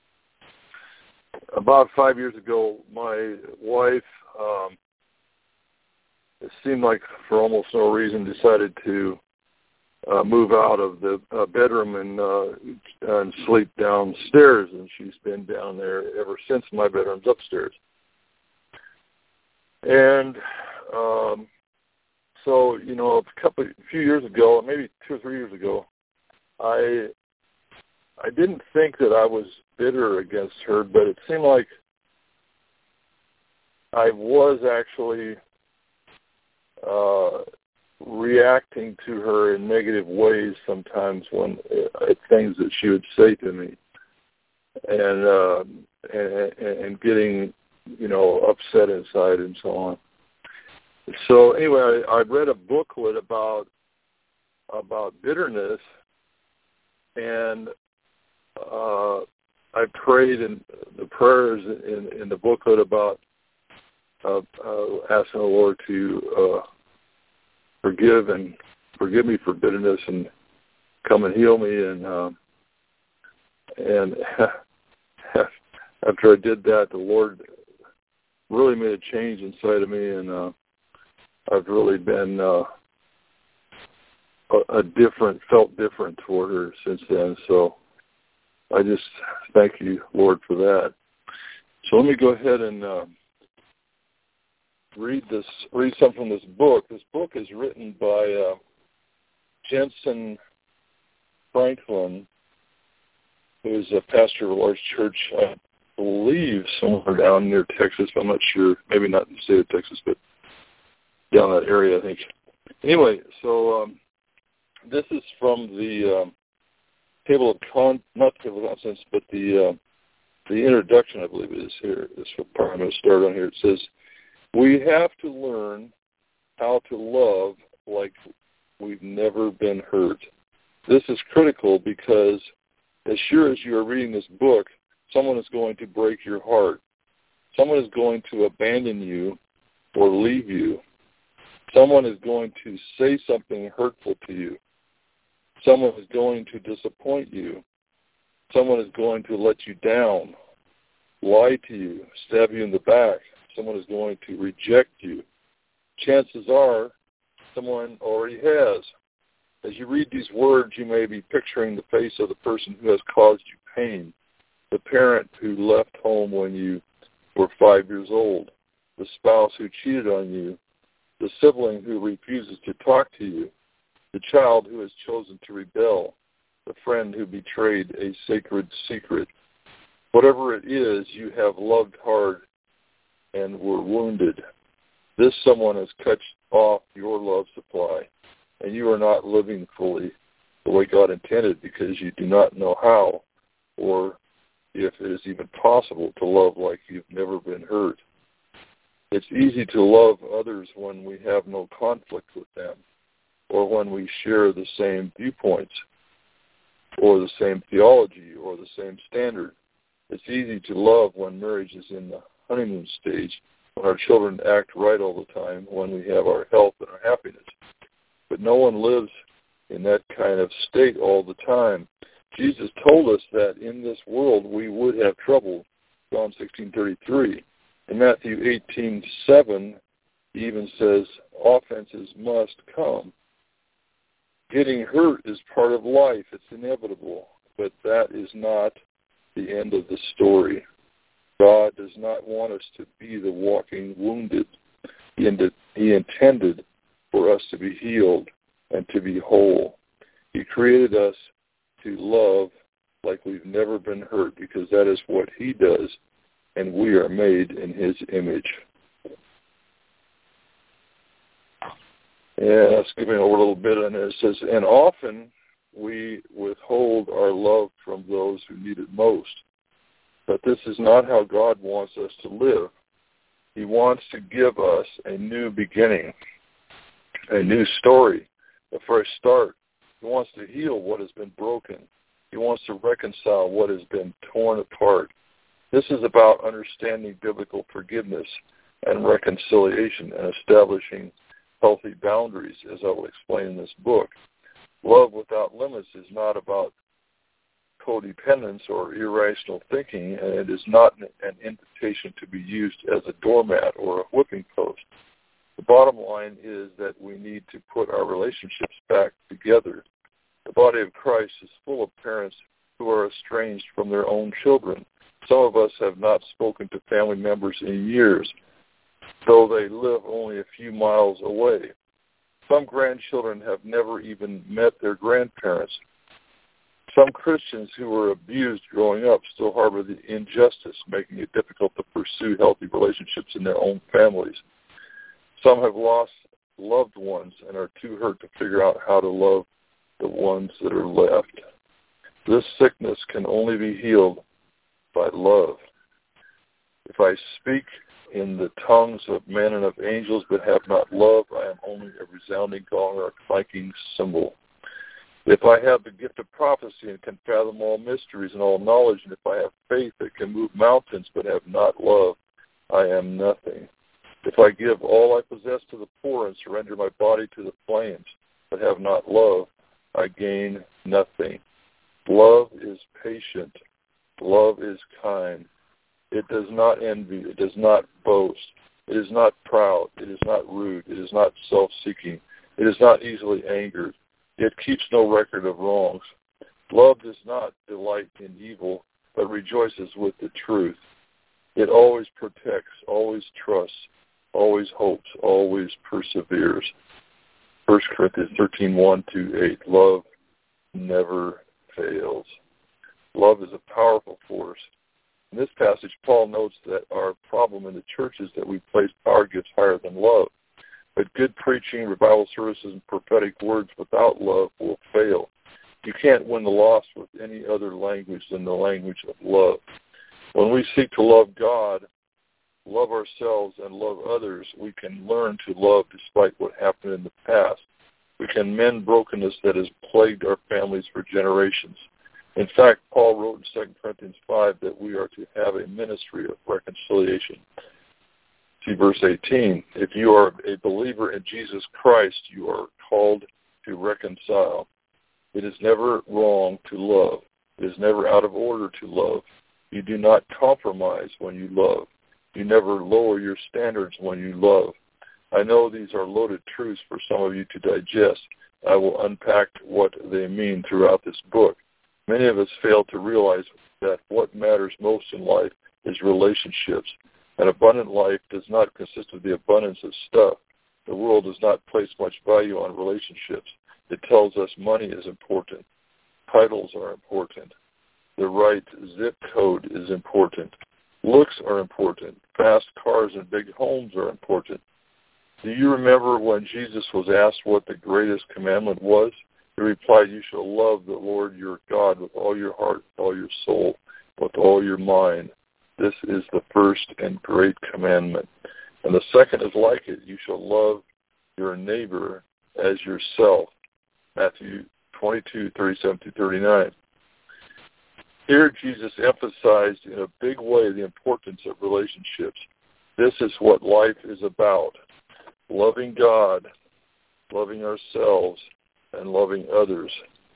about five years ago. My wife, um, it seemed like for almost no reason, decided to uh, move out of the uh, bedroom and uh, and sleep downstairs, and she's been down there ever since. My bedroom's upstairs. And um, so, you know, a couple, a few years ago, maybe two or three years ago, I I didn't think that I was bitter against her, but it seemed like I was actually uh, reacting to her in negative ways sometimes when uh, at things that she would say to me, and uh, and, and getting, you know, upset inside and so on. So anyway, I, I read a booklet about about bitterness, and uh, I prayed in the prayers in, in the booklet about uh, uh, asking the Lord to uh, forgive and forgive me for bitterness and come and heal me. And uh, and after I did that, the Lord really made a change inside of me, and uh, I've really been uh, a, a different, felt different toward her since then. So I just thank you, Lord, for that. So let me go ahead and uh, read this, read something from this book. This book is written by uh, Jensen Franklin, who is a pastor of a large church, I believe, somewhere down near Texas. I'm not sure. Maybe not in the state of Texas, but down that area, I think. Anyway, so um, this is from the um, table of con, not table of contents, but the uh, the introduction, I believe it is here. This is what part I'm going to start on here. It says, "We have to learn how to love like we've never been hurt. This is critical because as sure as you are reading this book, someone is going to break your heart. Someone is going to abandon you or leave you. Someone is going to say something hurtful to you. Someone is going to disappoint you. Someone is going to let you down, lie to you, stab you in the back. Someone is going to reject you. Chances are someone already has. As you read these words, you may be picturing the face of the person who has caused you pain, the parent who left home when you were five years old, the spouse who cheated on you, the sibling who refuses to talk to you, the child who has chosen to rebel, the friend who betrayed a sacred secret. Whatever it is, you have loved hard and were wounded. This someone has cut off your love supply, and you are not living fully the way God intended because you do not know how or if it is even possible to love like you've never been hurt. It's easy to love others when we have no conflict with them, or when we share the same viewpoints, or the same theology, or the same standard. It's easy to love when marriage is in the honeymoon stage, when our children act right all the time, when we have our health and our happiness. But no one lives in that kind of state all the time. Jesus told us that in this world we would have trouble, John sixteen thirty-three. In Matthew eighteen seven, he even says, offenses must come. Getting hurt is part of life. It's inevitable. But that is not the end of the story. God does not want us to be the walking wounded. He intended for us to be healed and to be whole. He created us to love like we've never been hurt because that is what he does, and we are made in his image. Yeah, skipping over a little bit on it, it says, and often we withhold our love from those who need it most. But this is not how God wants us to live. He wants to give us a new beginning, a new story, a fresh start. He wants to heal what has been broken. He wants to reconcile what has been torn apart. This is about understanding biblical forgiveness and reconciliation and establishing healthy boundaries, as I will explain in this book. Love without limits is not about codependence or irrational thinking, and it is not an invitation to be used as a doormat or a whipping post. The bottom line is that we need to put our relationships back together. The body of Christ is full of parents who are estranged from their own children. Some of us have not spoken to family members in years, though they live only a few miles away. Some grandchildren have never even met their grandparents. Some Christians who were abused growing up still harbor the injustice, making it difficult to pursue healthy relationships in their own families. Some have lost loved ones and are too hurt to figure out how to love the ones that are left. This sickness can only be healed by love. If I speak in the tongues of men and of angels but have not love, I am only a resounding gong or a clanking cymbal. If I have the gift of prophecy and can fathom all mysteries and all knowledge, and if I have faith that can move mountains but have not love, I am nothing. If I give all I possess to the poor and surrender my body to the flames but have not love, I gain nothing. Love is patient. Love is kind. It does not envy. It does not boast. It is not proud. It is not rude. It is not self-seeking. It is not easily angered. It keeps no record of wrongs. Love does not delight in evil, but rejoices with the truth. It always protects, always trusts, always hopes, always perseveres. First Corinthians thirteen, one to eight. Love never fails. Love is a powerful force. In this passage, Paul notes that our problem in the church is that we place power gifts higher than love. But good preaching, revival services, and prophetic words without love will fail. You can't win the lost with any other language than the language of love. When we seek to love God, love ourselves, and love others, we can learn to love despite what happened in the past. We can mend brokenness that has plagued our families for generations. In fact, Paul wrote in Second Corinthians five that we are to have a ministry of reconciliation. See verse eighteen. If you are a believer in Jesus Christ, you are called to reconcile. It is never wrong to love. It is never out of order to love. You do not compromise when you love. You never lower your standards when you love. I know these are loaded truths for some of you to digest. I will unpack what they mean throughout this book. Many of us fail to realize that what matters most in life is relationships. An abundant life does not consist of the abundance of stuff. The world does not place much value on relationships. It tells us money is important. Titles are important. The right zip code is important. Looks are important. Fast cars and big homes are important. Do you remember when Jesus was asked what the greatest commandment was? He replied, you shall love the Lord your God with all your heart, with all your soul, with all your mind. This is the first and great commandment. And the second is like it. You shall love your neighbor as yourself. Matthew twenty-two, thirty-seven to thirty-nine. Here Jesus emphasized in a big way the importance of relationships. This is what life is about. Loving God, loving ourselves, and loving others.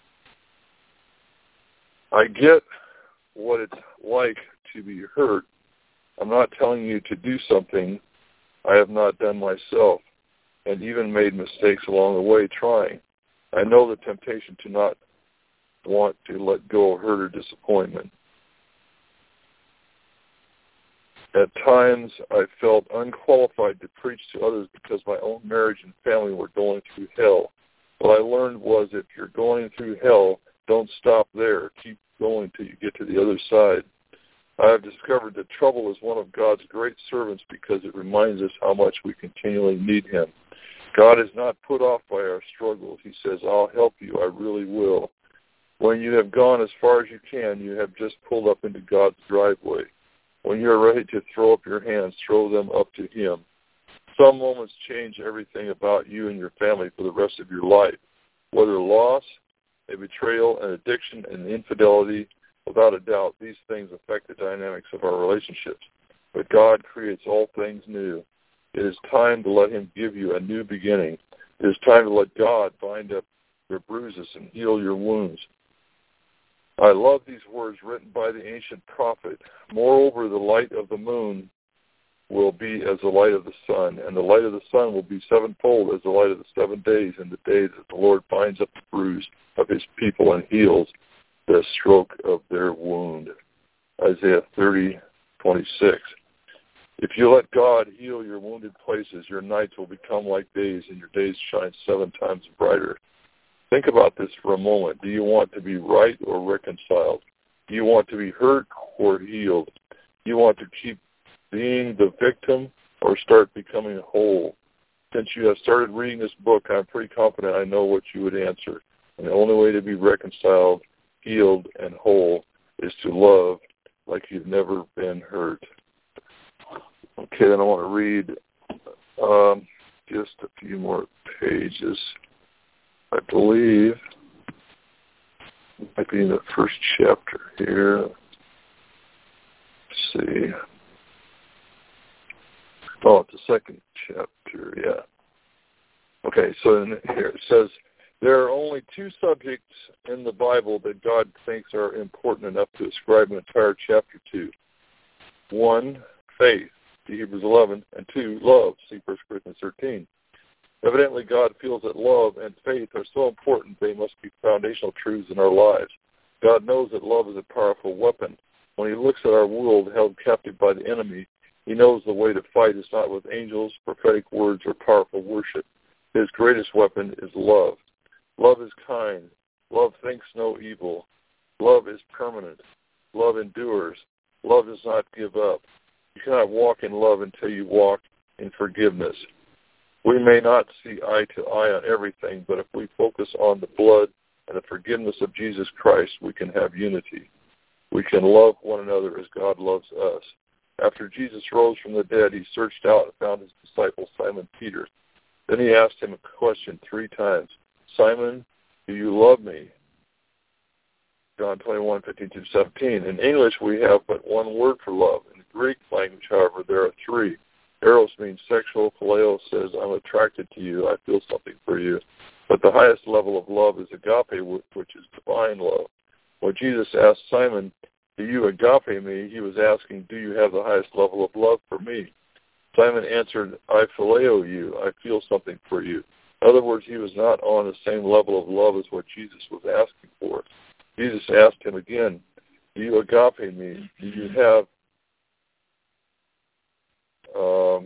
I get what it's like to be hurt. I'm not telling you to do something I have not done myself, and even made mistakes along the way trying. I know the temptation to not want to let go of hurt or disappointment. At times, I felt unqualified to preach to others because my own marriage and family were going through hell. What I learned was if you're going through hell, don't stop there. Keep going till you get to the other side. I have discovered that trouble is one of God's great servants because it reminds us how much we continually need him. God is not put off by our struggles. He says, I'll help you. I really will. When you have gone as far as you can, you have just pulled up into God's driveway. When you are ready to throw up your hands, throw them up to him. Some moments change everything about you and your family for the rest of your life. Whether loss, a betrayal, an addiction, an infidelity, without a doubt, these things affect the dynamics of our relationships. But God creates all things new. It is time to let him give you a new beginning. It is time to let God bind up your bruises and heal your wounds. I love these words written by the ancient prophet. Moreover, the light of the moon will be as the light of the sun, and the light of the sun will be sevenfold as the light of the seven days, in the day that the Lord binds up the bruise of his people and heals the stroke of their wound. Isaiah thirty, twenty-six. If you let God heal your wounded places, your nights will become like days, and your days shine seven times brighter. Think about this for a moment. Do you want to be right or reconciled? Do you want to be hurt or healed? Do you want to keep being the victim or start becoming whole? Since you have started reading this book, I'm pretty confident I know what you would answer. And the only way to be reconciled, healed, and whole is to love like you've never been hurt. Okay, then I want to read um, just a few more pages. I believe it might be in the first chapter here. Let's see. Oh, it's the second chapter, yeah. Okay, so in here it says, there are only two subjects in the Bible that God thinks are important enough to ascribe an entire chapter to. One, faith, see Hebrews eleven, and two, love, see First Corinthians thirteen. Evidently, God feels that love and faith are so important they must be foundational truths in our lives. God knows that love is a powerful weapon. When he looks at our world held captive by the enemy, he knows the way to fight is not with angels, prophetic words, or powerful worship. His greatest weapon is love. Love is kind. Love thinks no evil. Love is permanent. Love endures. Love does not give up. You cannot walk in love until you walk in forgiveness. We may not see eye to eye on everything, but if we focus on the blood and the forgiveness of Jesus Christ, we can have unity. We can love one another as God loves us. After Jesus rose from the dead, he searched out and found his disciple Simon Peter. Then he asked him a question three times. Simon, do you love me? John twenty-one, fifteen to seventeen. In English, we have but one word for love. In the Greek language, however, there are three. Eros means sexual. Phileo says, I'm attracted to you. I feel something for you. But the highest level of love is agape, which is divine love. When Jesus asked Simon, do you agape me, he was asking, do you have the highest level of love for me? Simon answered, I phileo you. I feel something for you. In other words, he was not on the same level of love as what Jesus was asking for. Jesus asked him again, do you agape me? Do you have um,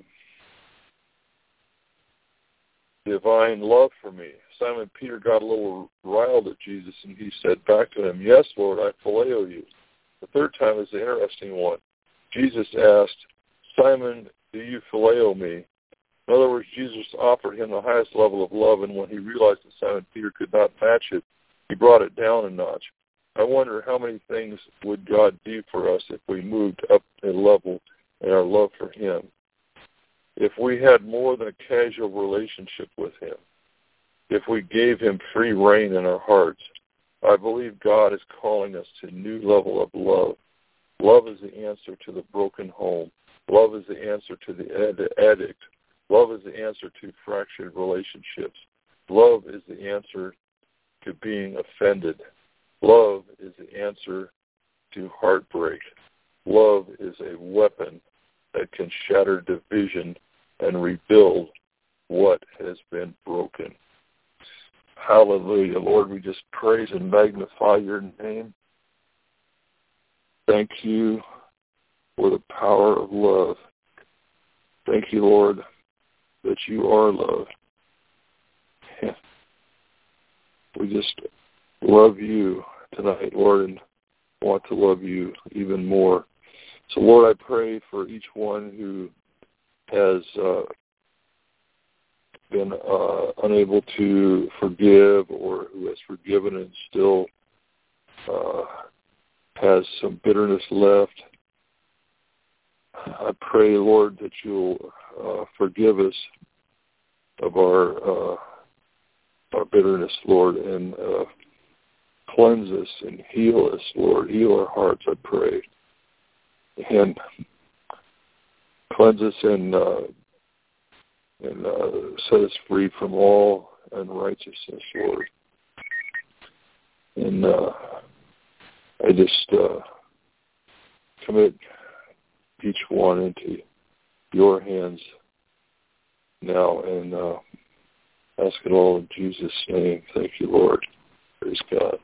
divine love for me? Simon Peter got a little riled at Jesus, and he said back to him, yes, Lord, I phileo you. The third time is the interesting one. Jesus asked, Simon, do you phileo me? In other words, Jesus offered him the highest level of love, and when he realized that Simon Peter could not match it, he brought it down a notch. I wonder how many things would God do for us if we moved up a level in our love for him. If we had more than a casual relationship with him, if we gave him free rein in our hearts, I believe God is calling us to a new level of love. Love is the answer to the broken home. Love is the answer to the ad- addict. Love is the answer to fractured relationships. Love is the answer to being offended. Love is the answer to heartbreak. Love is a weapon that can shatter division and rebuild what has been broken. Hallelujah. Lord, we just praise and magnify your name. Thank you for the power of love. Thank you, Lord, that you are love. We just love you tonight, Lord, and want to love you even more. So, Lord, I pray for each one who has uh, been uh, unable to forgive or who has forgiven and still uh, has some bitterness left. I pray, Lord, that you'll uh, forgive us of our uh, our bitterness, Lord, and uh, cleanse us and heal us, Lord. Heal our hearts, I pray. And cleanse us and uh, and uh, set us free from all unrighteousness, Lord. And uh, I just uh, commit each one into your hands now, and uh, ask it all in Jesus' name. Thank you, Lord. Praise God.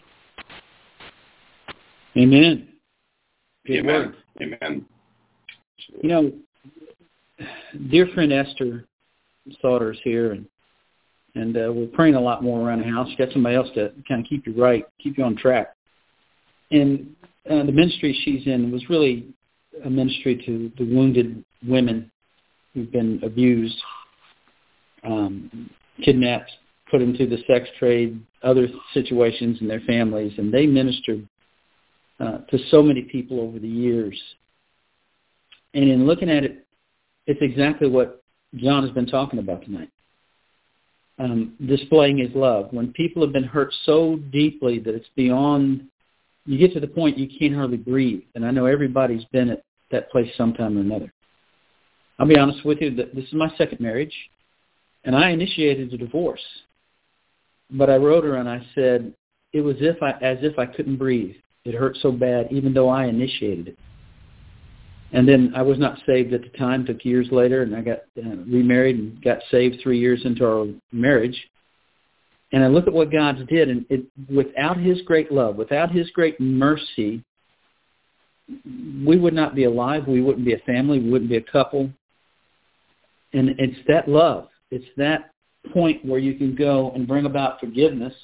Amen. Good Amen. word. Amen. You know, dear friend Esther Sauter's here, and and uh, we're praying a lot more around the house. Got somebody else to kind of keep you right, keep you on track. And uh, the ministry she's in was really a ministry to the wounded women who've been abused, um, kidnapped, put into the sex trade, other situations in their families, and they ministered uh, to so many people over the years. And in looking at it, it's exactly what John has been talking about tonight. Um, displaying his love. When people have been hurt so deeply that it's beyond, you get to the point you can't hardly breathe. And I know everybody's been at that place sometime or another. I'll be honest with you, that this is my second marriage, and I initiated a divorce. But I wrote her and I said, it was if I, as if I couldn't breathe. It hurt so bad, even though I initiated it. And then I was not saved at the time, took years later, and I got uh, remarried and got saved three years into our marriage. And I look at what God did, and it, without his great love, without his great mercy, we would not be alive, we wouldn't be a family, we wouldn't be a couple. And it's that love. It's that point where you can go and bring about forgiveness,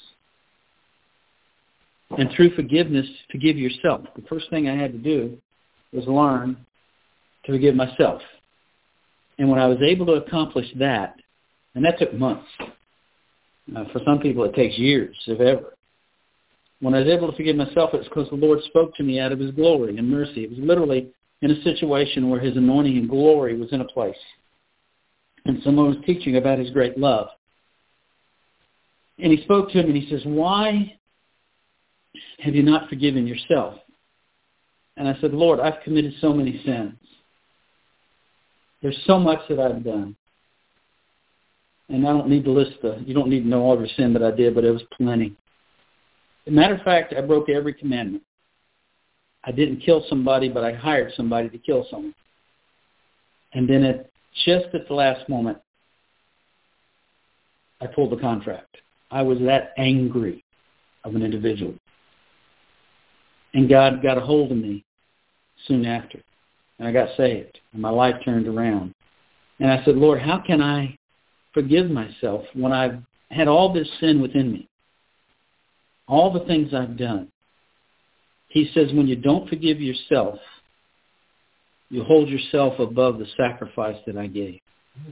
and through forgiveness, forgive yourself. The first thing I had to do was learn to forgive myself. And when I was able to accomplish that, and that took months. Uh, for some people, it takes years, if ever. When I was able to forgive myself, it's because the Lord spoke to me out of his glory and mercy. It was literally in a situation where his anointing and glory was in a place. And someone was teaching about his great love. And he spoke to him and he says, why have you not forgiven yourself? And I said, Lord, I've committed so many sins. There's so much that I've done. And I don't need to list the, you don't need to know every sin that I did, but it was plenty. As a matter of fact, I broke every commandment. I didn't kill somebody, but I hired somebody to kill someone. And then at just at the last moment, I pulled the contract. I was that angry of an individual. And God got a hold of me soon after. And I got saved. And my life turned around. And I said, Lord, how can I forgive myself when I've had all this sin within me? All the things I've done. He says, when you don't forgive yourself, you hold yourself above the sacrifice that I gave.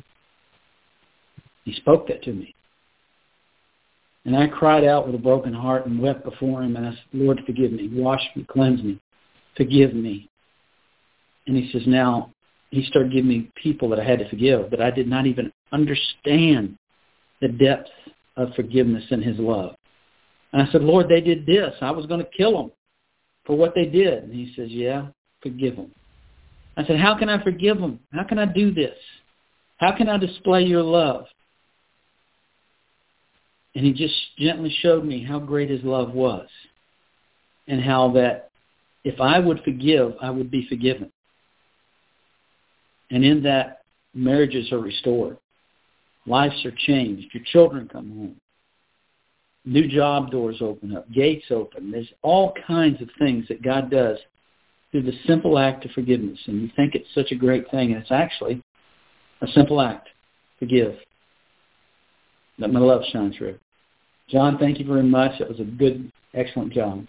He spoke that to me. And I cried out with a broken heart and wept before him. And I said, Lord, forgive me. Wash me, cleanse me. Forgive me. And he says, now, he started giving me people that I had to forgive, but I did not even understand the depth of forgiveness in his love. And I said, Lord, they did this. I was going to kill them for what they did. And he says, yeah, forgive them. I said, how can I forgive them? How can I do this? How can I display your love? And he just gently showed me how great his love was and how that if I would forgive, I would be forgiven. And in that, marriages are restored. Lives are changed. Your children come home. New job doors open up. Gates open. There's all kinds of things that God does through the simple act of forgiveness. And you think it's such a great thing, and it's actually a simple act. Forgive. Let my love shine through. John, thank you very much. That was a good, excellent job.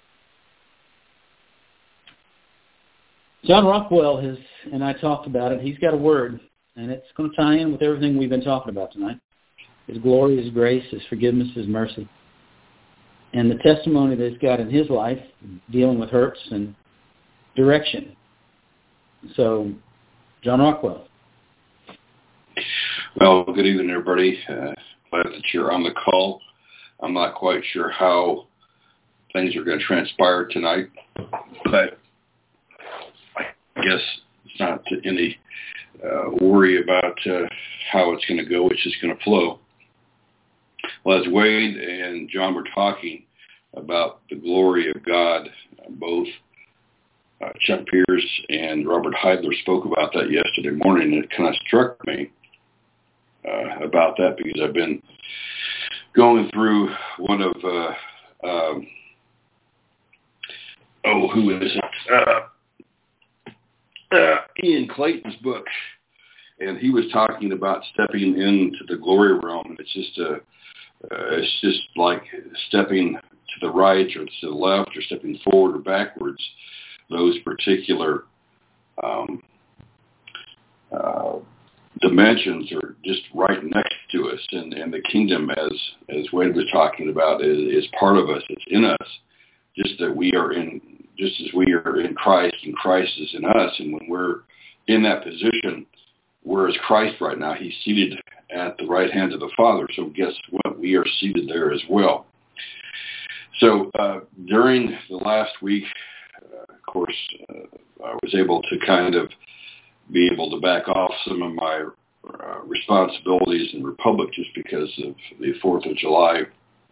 John Rockwell has, and I talked about it, he's got a word, and it's going to tie in with everything we've been talking about tonight. His glory, His grace, His forgiveness, His mercy. And the testimony that he's got in his life, dealing with hurts and direction. So, John Rockwell. Well, good evening, everybody. Uh, glad that you're on the call. I'm not quite sure how things are going to transpire tonight, but I guess it's not any uh, worry about uh, how it's going to go. It's just going to flow. Well, as Wade and John were talking about the glory of God, both uh, Chuck Pierce and Robert Heidler spoke about that yesterday morning, and it kind of struck me uh, about that because I've been going through one of, uh, um, oh, who is it? Uh, uh, Ian Clayton's book, and he was talking about stepping into the glory realm, and it's just a, uh, it's just like stepping to the right or to the left or stepping forward or backwards. Those particular um, uh, dimensions are just right next to us, and, and the kingdom, as as Wade was talking about, is, is part of us. It's in us, just that we are in, just as we are in Christ, and Christ is in us. And when we're in that position, we're as Christ right now. He's seated at the right hand of the Father. So guess what? We are seated there as well. So uh, during the last week, uh, of course, uh, I was able to kind of be able to back off some of my uh, responsibilities in Republic just because of the fourth of July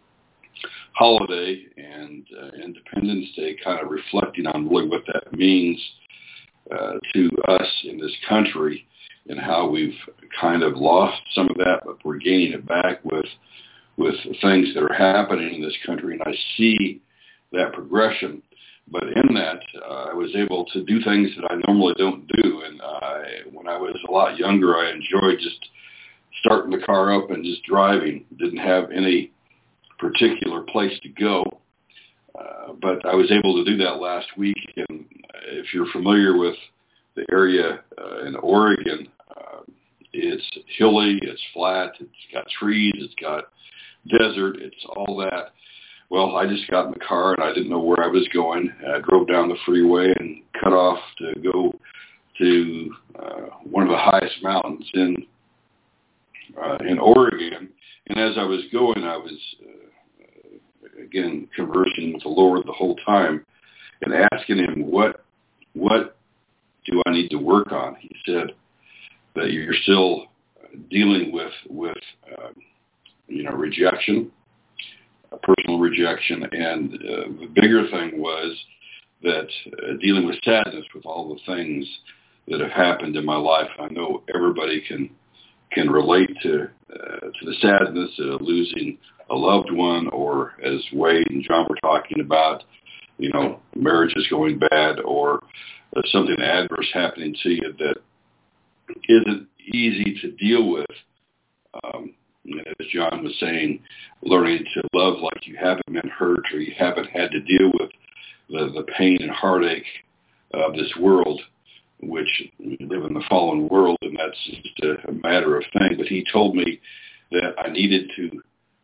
holiday and uh, Independence Day, kind of reflecting on really what that means uh, to us in this country and how we've kind of lost some of that, but we're gaining it back with with things that are happening in this country, and I see that progression. But in that, uh, I was able to do things that I normally don't do. And I, when I was a lot younger, I enjoyed just starting the car up and just driving. Didn't have any particular place to go. Uh, but I was able to do that last week. And if you're familiar with the area uh, in Oregon, uh, it's hilly, it's flat, it's got trees, it's got desert, it's all that. Well, I just got in the car and I didn't know where I was going. I drove down the freeway and cut off to go to uh, one of the highest mountains in uh, in Oregon. And as I was going, I was, uh, again, conversing with the Lord the whole time and asking him, what what do I need to work on? He said that you're still dealing with, with uh, you know, rejection, personal rejection, and uh, the bigger thing was that uh, dealing with sadness with all the things that have happened in my life. I know everybody can can relate to uh, to the sadness of losing a loved one, or as Wade and John were talking about, you know, marriages going bad, or uh, something adverse happening to you that isn't easy to deal with. Um, as John was saying, learning to love like you haven't been hurt, or you haven't had to deal with the, the pain and heartache of this world, which we live in the fallen world, and that's just a, a matter of thing. But he told me that I needed to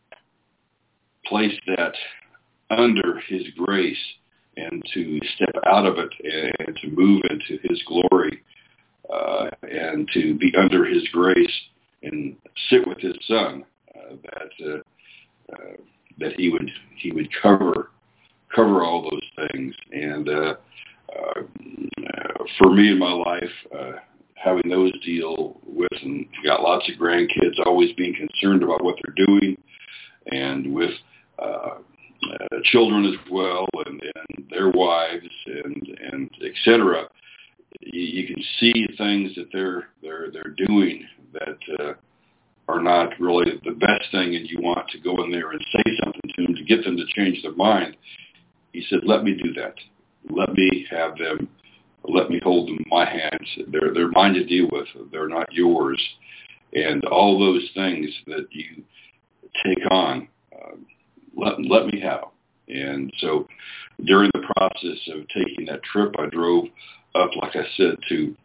place that under his grace and to step out of it and to move into his glory, uh, and to be under his grace and sit with his son, uh, that uh, uh, that he would he would cover cover all those things. And uh, uh, for me in my life, uh, having those deal with, and got lots of grandkids, always being concerned about what they're doing, and with uh, uh, children as well, and, and their wives, and and et cetera. You, you can see things that they're they're they're doing that uh, are not really the best thing, and you want to go in there and say something to them to get them to change their mind. He said, "Let me do that. Let me have them. Let me hold them in my hands. They're they're mine to deal with. They're not yours." And all those things that you take on, uh, let let me have. And so, during the process of taking that trip, I drove up, like I said, to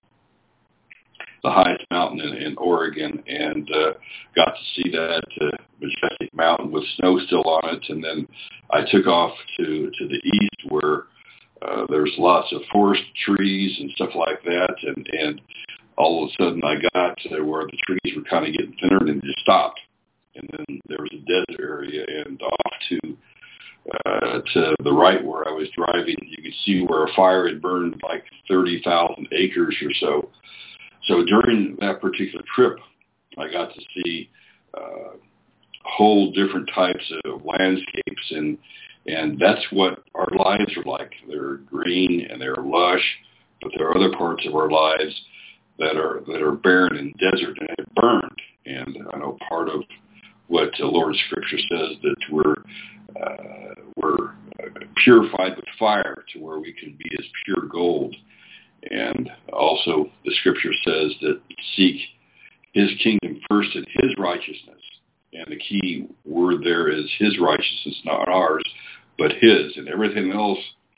the highest mountain in, in Oregon, and uh, got to see that uh, majestic mountain with snow still on it. And then I took off to, to the east, where uh, there's lots of forest trees and stuff like that. And, and all of a sudden I got to where the trees were kind of getting thinner, and just stopped. And then there was a desert area, and off to Uh, to the right where I was driving, you could see where a fire had burned like thirty thousand acres or so. So during that particular trip, I got to see uh, whole different types of landscapes, and and that's what our lives are like. They're green and they're lush, but there are other parts of our lives that are that are barren and desert, and it burned. And I know part of what the Lord's Scripture says, that we're uh, we're purified with fire to where we can be as pure gold. And also the Scripture says that seek his kingdom first and his righteousness. And the key word there is his righteousness, not ours, but his. And everything else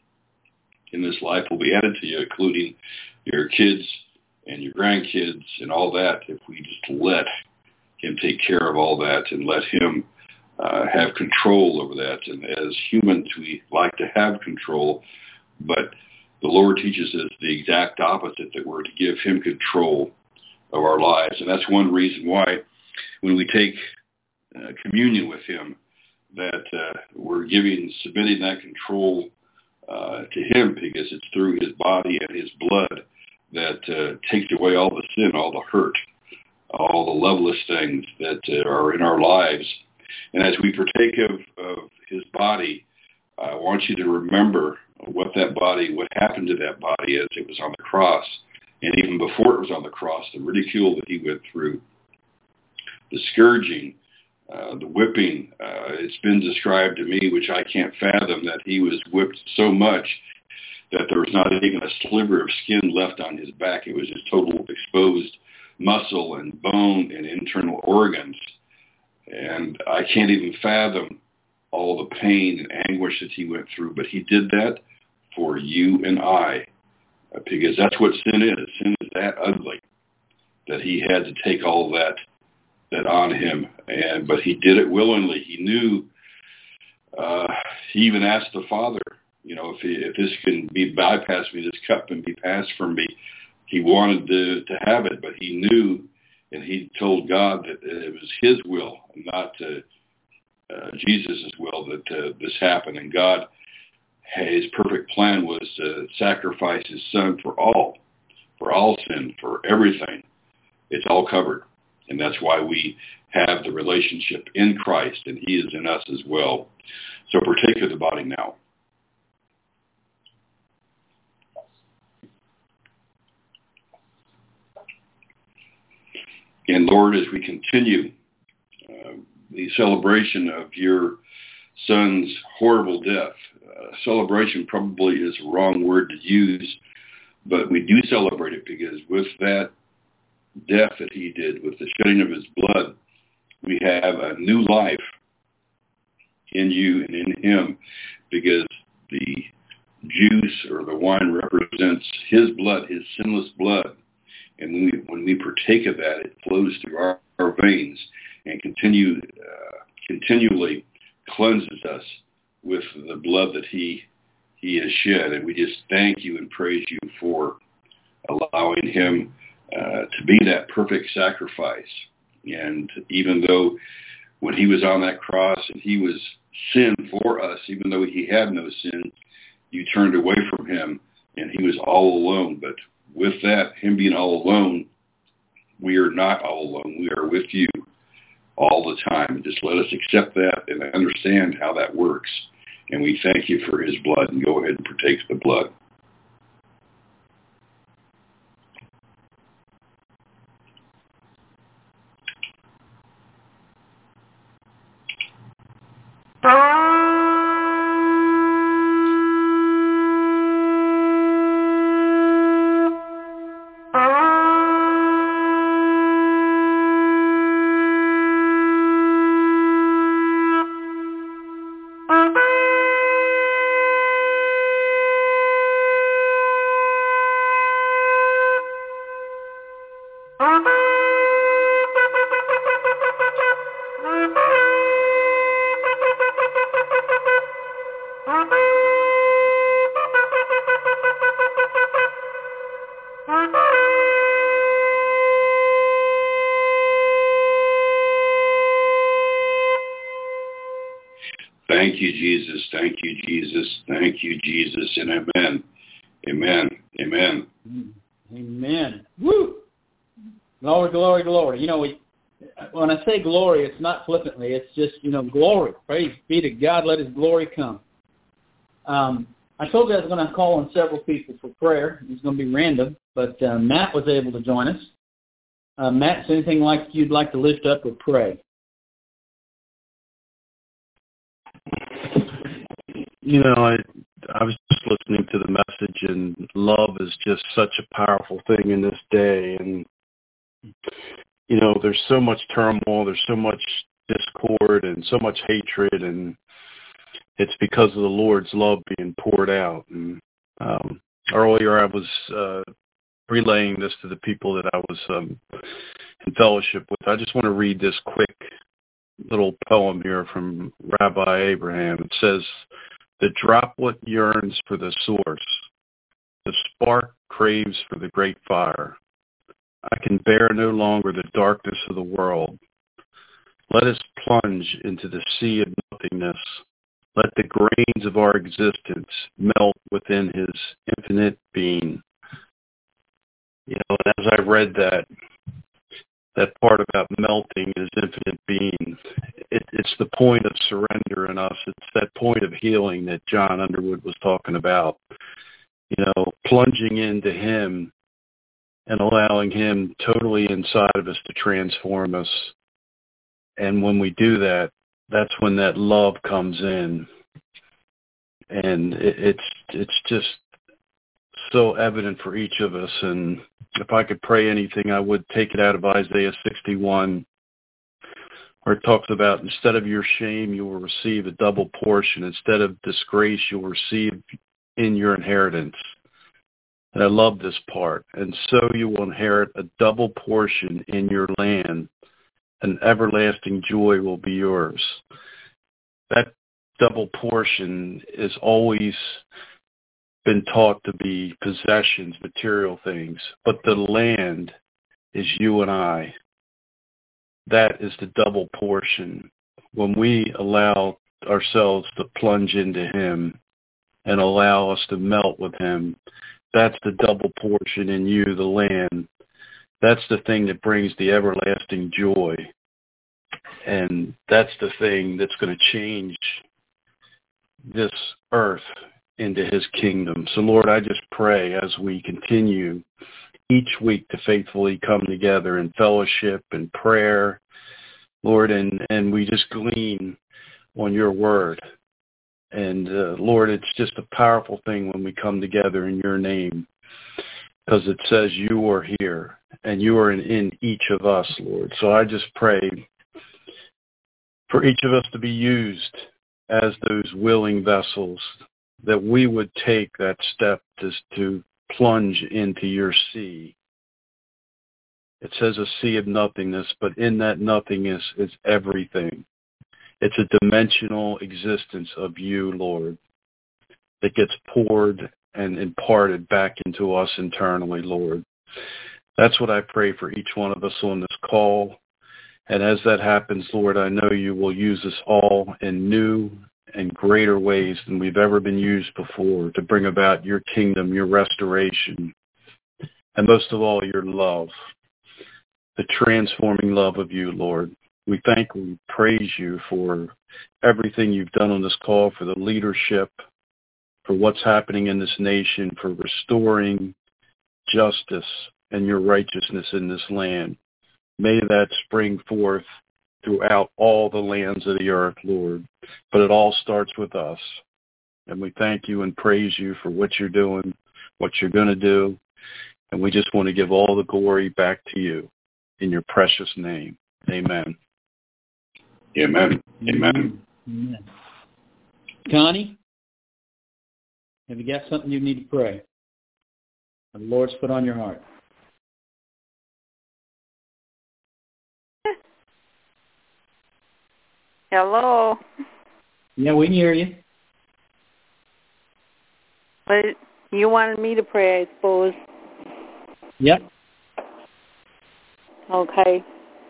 in this life will be added to you, including your kids and your grandkids and all that, if we just let him take care of all that and let him uh, have control over that. And as humans, we like to have control, but the Lord teaches us the exact opposite, that we're to give him control of our lives. And that's one reason why when we take uh, communion with him, that uh, we're giving, submitting that control uh, to him, because it's through his body and his blood that uh, takes away all the sin, all the hurt, all the loveless things that uh, are in our lives. And as we partake of, of his body, I want you to remember what that body, what happened to that body as it was on the cross. And even before it was on the cross, the ridicule that he went through, the scourging, uh, the whipping. Uh, it's been described to me, which I can't fathom, that he was whipped so much that there was not even a sliver of skin left on his back. It was just total exposed muscle and bone and internal organs. And I can't even fathom all the pain and anguish that he went through, but he did that for you and I, because that's what sin is. Sin is that ugly, that he had to take all that that on him, and but he did it willingly. He knew. Uh, he even asked the Father, you know, if he, if this can be bypassed me, this cup can be passed from me. He wanted to to have it, but he knew, and he told God that it was his will, not uh, uh, Jesus' will, that uh, this happened. And God, his perfect plan was to sacrifice his son for all, for all sin, for everything. It's all covered. And that's why we have the relationship in Christ, and he is in us as well. So partake of the body now. And Lord, as we continue uh, the celebration of your son's horrible death, uh, celebration probably is a wrong word to use, but we do celebrate it because with that death that he did, with the shedding of his blood, we have a new life in you and in him, because the juice or the wine represents his blood, his sinless blood. And when we, when we partake of that, it flows through our, our veins and continue uh, continually cleanses us with the blood that he he has shed. And we just thank you and praise you for allowing him uh, to be that perfect sacrifice. And even though when he was on that cross and he was sin for us, even though he had no sin, you turned away from him and he was all alone. But with that, him being all alone, we are not all alone. We are with you all the time. Just let us accept that and understand how that works. And we thank you for his blood, and go ahead and partake of the blood. Thank you, Jesus. Thank you, Jesus. Thank you, Jesus. And amen. Amen. Amen. Amen. Woo! Glory, glory, glory. You know, we, when I say glory, it's not flippantly. It's just, you know, glory. Praise be to God. Let his glory come. Um, I told you I was going to call on several people for prayer. It's going to be random, but uh, Matt was able to join us. Uh, Matt, is there anything like you'd like to lift up or pray? You know, I I was just listening to the message, and love is just such a powerful thing in this day. And, you know, there's so much turmoil, there's so much discord and so much hatred, and it's because of the Lord's love being poured out. And um, earlier I was uh, relaying this to the people that I was um, in fellowship with. I just want to read this quick little poem here from Rabbi Abraham. It says, "The droplet yearns for the source. The spark craves for the great fire. I can bear no longer the darkness of the world. Let us plunge into the sea of nothingness. Let the grains of our existence melt within his infinite being." You know, and as I read that, that part about melting his infinite being, it, it's the point of surrender in us. It's that point of healing that John Underwood was talking about. You know, plunging into him and allowing him totally inside of us to transform us. And when we do that, that's when that love comes in. And it, it's it's just so evident for each of us. And if I could pray anything, I would take it out of Isaiah sixty-one, where it talks about, instead of your shame, you will receive a double portion. Instead of disgrace, you'll receive in your inheritance. And I love this part. And so you will inherit a double portion in your land. An everlasting joy will be yours. That double portion is always been taught to be possessions, material things, but the land is you and I. That is the double portion. When we allow ourselves to plunge into him and allow us to melt with him, that's the double portion in you, the land. That's the thing that brings the everlasting joy. And that's the thing that's going to change this earth into his kingdom. So, Lord, I just pray as we continue each week to faithfully come together in fellowship and prayer, Lord, and, and we just glean on your word. And, uh, Lord, it's just a powerful thing when we come together in your name, because it says you are here and you are in, in each of us, Lord. So I just pray for each of us to be used as those willing vessels, that we would take that step to, to plunge into your sea. It says a sea of nothingness, but in that nothingness is everything. It's a dimensional existence of you, Lord, that gets poured and imparted back into us internally, Lord. That's what I pray for each one of us on this call. And as that happens, Lord, I know you will use us all in new and greater ways than we've ever been used before to bring about your kingdom, your restoration, and most of all, your love, the transforming love of you, Lord. We thank, we praise you for everything you've done on this call, for the leadership, for what's happening in this nation, for restoring justice and your righteousness in this land. May that spring forth throughout all the lands of the earth, Lord. But it all starts with us. And we thank you and praise you for what you're doing, what you're going to do. And we just want to give all the glory back to you in your precious name. Amen. Amen. Amen. Amen. Connie, have you got something you need to pray? The Lord's put on your heart. Hello. Yeah, we can hear you. But you wanted me to pray, I suppose. Yep. Okay.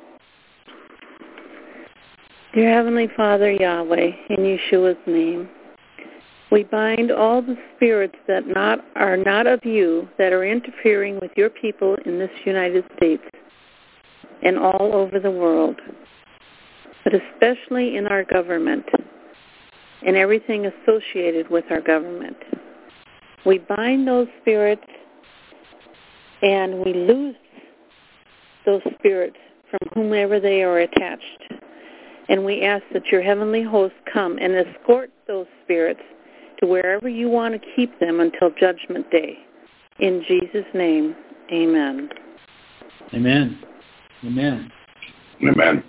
Dear Heavenly Father, Yahweh, in Yeshua's name, we bind all the spirits that not are not of you that are interfering with your people in this United States and all over the world, but especially in our government and everything associated with our government. We bind those spirits and we loose those spirits from whomever they are attached. And we ask that your heavenly host come and escort those spirits to wherever you want to keep them until Judgment Day. In Jesus' name, amen. Amen. Amen. Amen.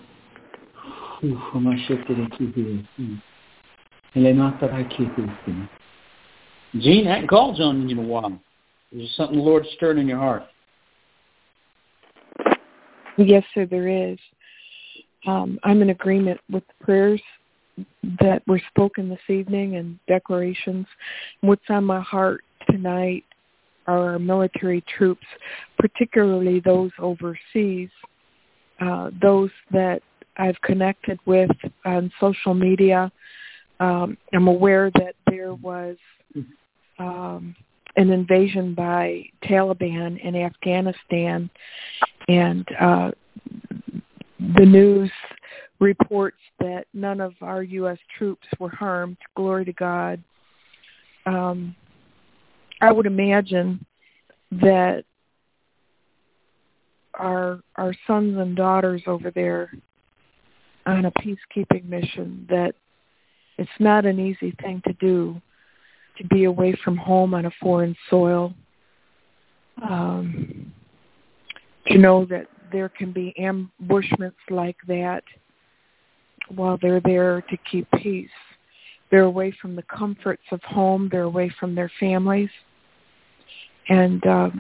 Gene, I hadn't called on you in a while. Is there something the Lord's stirring in your heart? Yes, sir, there is. Um, I'm in agreement with the prayers that were spoken this evening and declarations. What's on my heart tonight are our military troops, particularly those overseas, uh, those that I've connected with on social media. Um, I'm aware that there was um, an invasion by Taliban in Afghanistan, and uh, the news reports that none of our U S troops were harmed. Glory to God. Um, I would imagine that our our sons and daughters over there on a peacekeeping mission, that it's not an easy thing to do, to be away from home on a foreign soil, um, to know that there can be ambushments like that while they're there to keep peace. They're away from the comforts of home. They're away from their families. And um,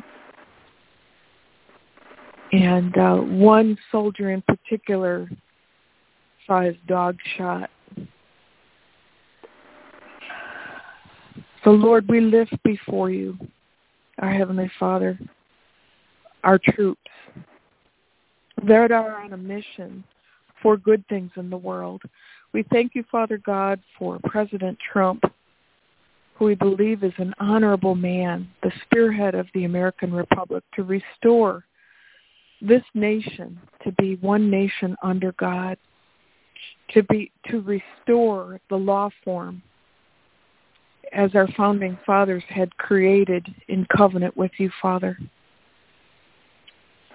and uh, one soldier in particular saw his dog shot. So, Lord, we lift before you, our Heavenly Father, our troops that are on a mission for good things in the world. We thank you, Father God, for President Trump, who we believe is an honorable man, the spearhead of the American Republic, to restore this nation to be one nation under God, to be to restore the law form as our founding fathers had created in covenant with you, Father.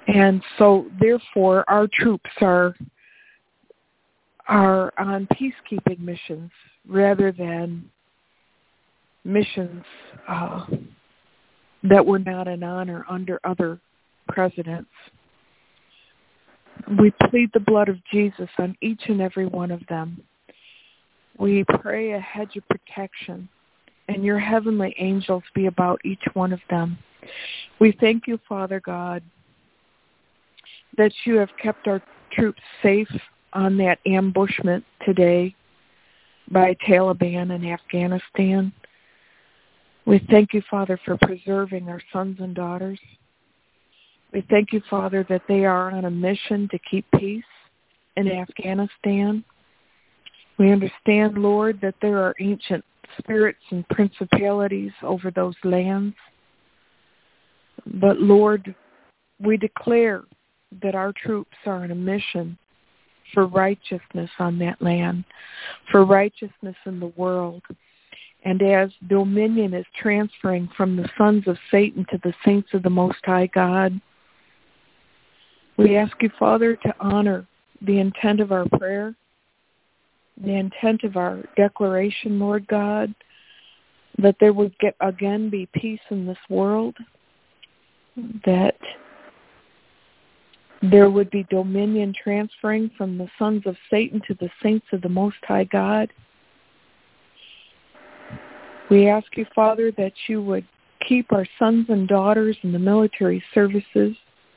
And so, therefore, our troops are are on peacekeeping missions rather than missions uh, that were not in honor under other presidents. We plead the blood of Jesus on each and every one of them. We pray a hedge of protection, and your heavenly angels be about each one of them. We thank you, Father God, that you have kept our troops safe on that ambushment today by Taliban in Afghanistan. We thank you, Father, for preserving our sons and daughters. We thank you, Father, that they are on a mission to keep peace in Afghanistan. We understand, Lord, that there are ancient spirits and principalities over those lands. But, Lord, we declare that our troops are on a mission for righteousness on that land, for righteousness in the world. And as dominion is transferring from the sons of Satan to the saints of the Most High God, we ask you, Father, to honor the intent of our prayer, the intent of our declaration, Lord God, that there would get, again be peace in this world, that there would be dominion transferring from the sons of Satan to the saints of the Most High God. We ask you, Father, that you would keep our sons and daughters in the military services,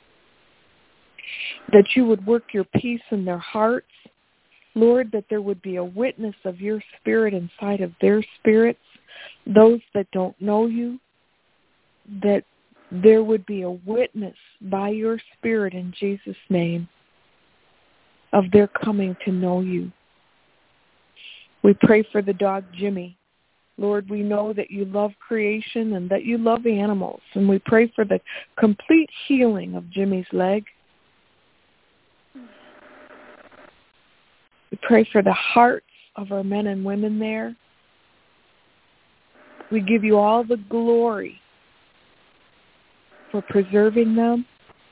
that you would work your peace in their hearts, Lord, that there would be a witness of your spirit inside of their spirits, those that don't know you, that there would be a witness by your Spirit in Jesus' name of their coming to know you. We pray for the dog Jimmy. Lord, we know that you love creation and that you love animals, and we pray for the complete healing of Jimmy's leg. We pray for the hearts of our men and women there. We give you all the glory for preserving them.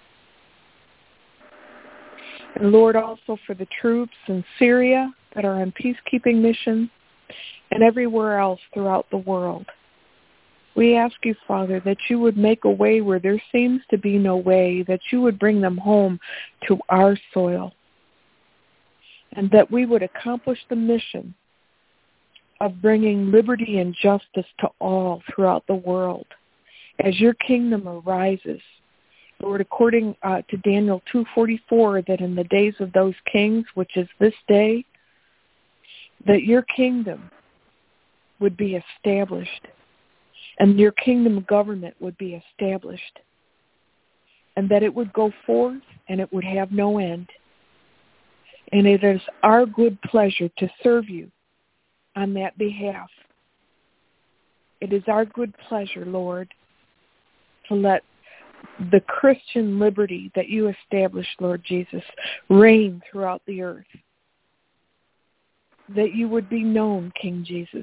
And Lord, also for the troops in Syria that are on peacekeeping missions and everywhere else throughout the world. We ask you, Father, that you would make a way where there seems to be no way, that you would bring them home to our soil, and that we would accomplish the mission of bringing liberty and justice to all throughout the world as your kingdom arises. Lord, according uh, to Daniel two forty-four, that in the days of those kings, which is this day, that your kingdom would be established, and your kingdom government would be established, and that it would go forth and it would have no end. And it is our good pleasure to serve you on that behalf. It is our good pleasure, Lord, to let the Christian liberty that you established, Lord Jesus, reign throughout the earth. That you would be known, King Jesus,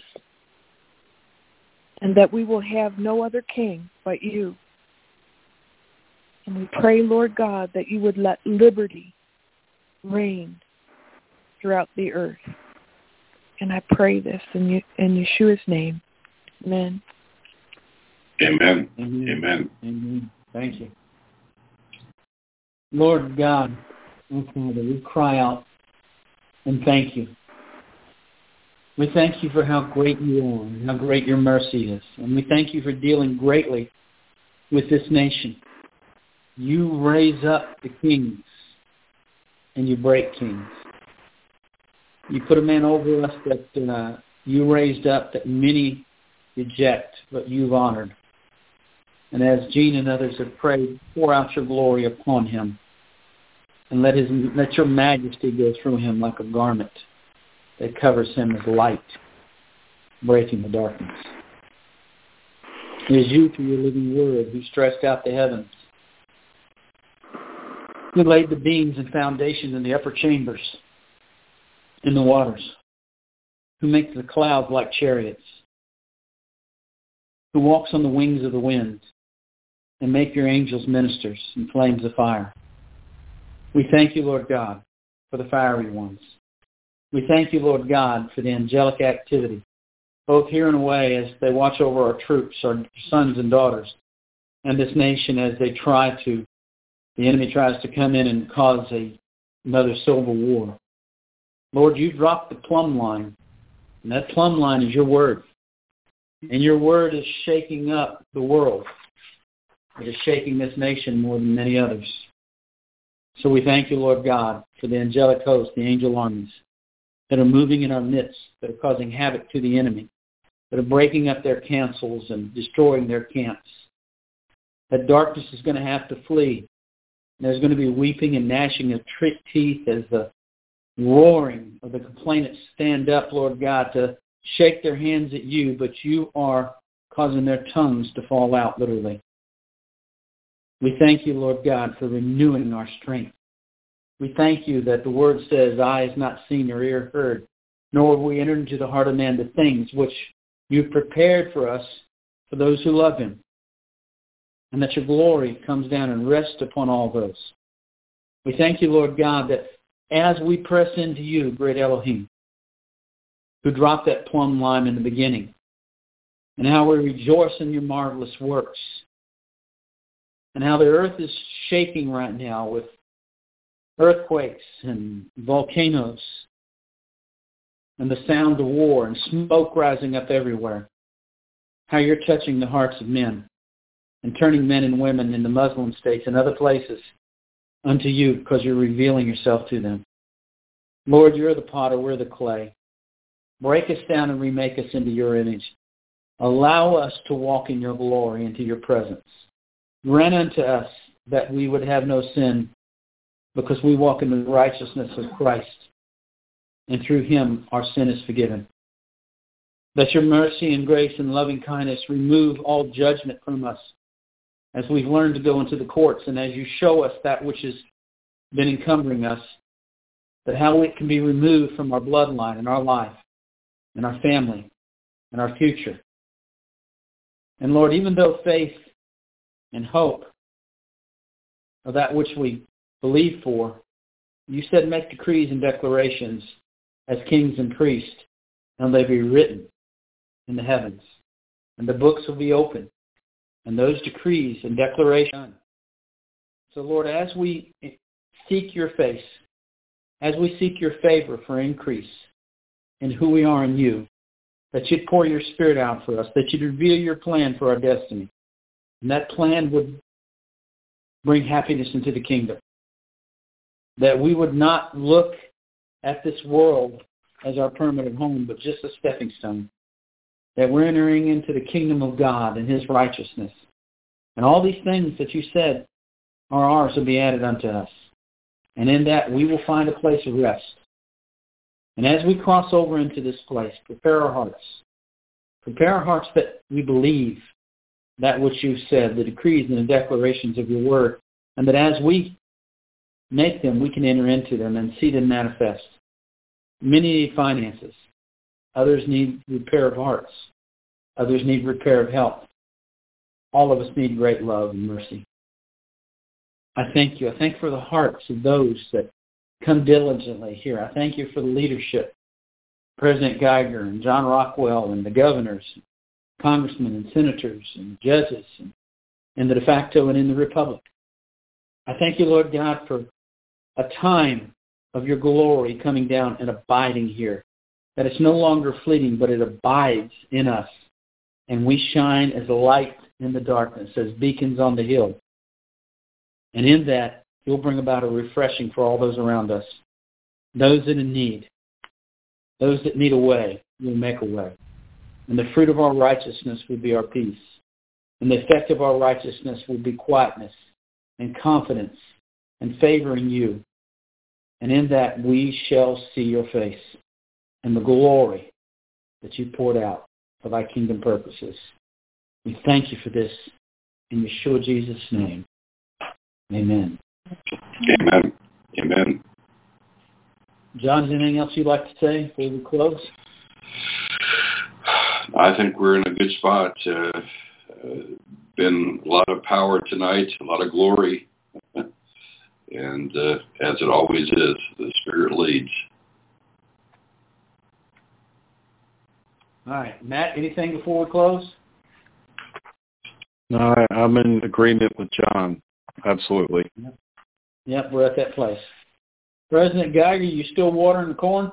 and that we will have no other king but you. And we pray, Lord God, that you would let liberty reign throughout the earth. And I pray this in, you, in Yeshua's name. Amen. Amen. Amen. Amen. Amen. Thank you. Lord God, oh Father, we cry out and thank you. We thank you for how great you are and how great your mercy is. And we thank you for dealing greatly with this nation. You raise up the kings and you break kings. You put a man over us that uh, you raised up that many reject, but you've honored. And as Gene and others have prayed, pour out your glory upon him. And let his let your majesty go through him like a garment that covers him as light, breaking the darkness. It is you, through your living word, who stretched out the heavens, who laid the beams and foundations in the upper chambers, in the waters, who makes the clouds like chariots, who walks on the wings of the wind, and make your angels ministers in flames of fire. We thank you, Lord God, for the fiery ones. We thank you, Lord God, for the angelic activity, both here and away as they watch over our troops, our sons and daughters, and this nation as they try to, the enemy tries to come in and cause a, another civil war. Lord, you dropped the plumb line, and that plumb line is your word. And your word is shaking up the world. It is shaking this nation more than many others. So we thank you, Lord God, for the angelic host, the angel armies that are moving in our midst, that are causing havoc to the enemy, that are breaking up their councils and destroying their camps. That darkness is going to have to flee. There's going to be weeping and gnashing of teeth as the roaring of the complainants stand up, Lord God, to shake their hands at you, but you are causing their tongues to fall out, literally. We thank you, Lord God, for renewing our strength. We thank you that the word says, eye has not seen or ear heard, nor have we entered into the heart of man the things which you've prepared for us for those who love him, and that your glory comes down and rests upon all those. We thank you, Lord God, that as we press into you, great Elohim, who dropped that plumb line in the beginning, and how we rejoice in your marvelous works, and how the earth is shaking right now with earthquakes and volcanoes and the sound of war and smoke rising up everywhere, how you're touching the hearts of men and turning men and women in the Muslim states and other places unto you because you're revealing yourself to them. Lord, you're the potter, we're the clay. Break us down and remake us into your image. Allow us to walk in your glory, into your presence. Grant unto us that we would have no sin because we walk in the righteousness of Christ, and through him our sin is forgiven. That your mercy and grace and loving kindness remove all judgment from us as we've learned to go into the courts and as you show us that which has been encumbering us, that how it can be removed from our bloodline and our life and our family and our future. And Lord, even though faith and hope are that which we believe for, you said make decrees and declarations as kings and priests, and they be written in the heavens, and the books will be opened, and those decrees and declarations. So Lord, as we seek your face, as we seek your favor for increase in who we are in you, that you'd pour your Spirit out for us, that you'd reveal your plan for our destiny, and that plan would bring happiness into the kingdom. That we would not look at this world as our permanent home, but just a stepping stone. That we're entering into the kingdom of God and his righteousness. And all these things that you said are ours will be added unto us. And in that we will find a place of rest. And as we cross over into this place, prepare our hearts. Prepare our hearts that we believe that which you've said, the decrees and the declarations of your word, and that as we make them, we can enter into them and see them manifest. Many need finances. Others need repair of hearts. Others need repair of health. All of us need great love and mercy. I thank you. I thank you for the hearts of those that come diligently here. I thank you for the leadership, President Geiger and John Rockwell and the governors, congressmen and senators and judges and in the de facto and in the republic. I thank you, Lord God, for a time of your glory coming down and abiding here, that it's no longer fleeting, but it abides in us, and we shine as a light in the darkness, as beacons on the hill. And in that, you'll bring about a refreshing for all those around us, those that in need, those that need a way, you'll make a way. And the fruit of our righteousness will be our peace. And the effect of our righteousness will be quietness and confidence and favoring you. And in that we shall see your face and the glory that you poured out for thy kingdom purposes. We thank you for this in Yeshua Jesus' name. Amen. Amen. Amen. John, is there anything else you'd like to say before we close? I think we're in a good spot. Uh, uh, been a lot of power tonight, a lot of glory, And uh, as it always is, the Spirit leads. All right. Matt, anything before we close? No, I, I'm in agreement with John. Absolutely. Yep. Yep, we're at that place. President Geiger, you still watering the corn?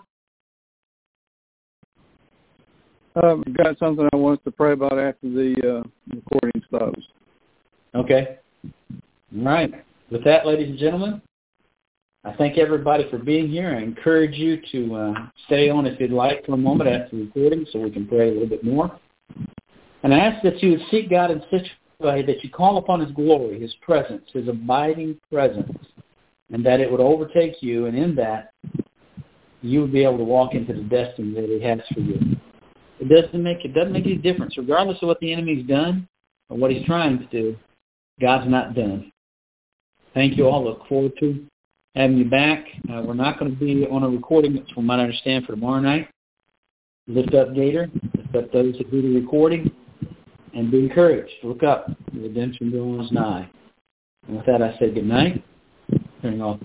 Uh, I've got something I want us to pray about after the uh, recording stops. Okay. All right. With that, ladies and gentlemen, I thank everybody for being here. I encourage you to uh, stay on if you'd like for a moment after the recording so we can pray a little bit more. And I ask that you would seek God in such a way that you call upon His glory, His presence, His abiding presence, and that it would overtake you, and in that, you would be able to walk into the destiny that He has for you. It doesn't make it doesn't make any difference, regardless of what the enemy's done or what he's trying to do. God's not done. Thank you all. Look forward to having you back. Uh, we're not going to be on a recording, from what I understand, for tomorrow night. Lift up Gator. Lift up those that do the recording. And be encouraged. Look up. The redemption draws nigh. And with that, I say good night. Turning off.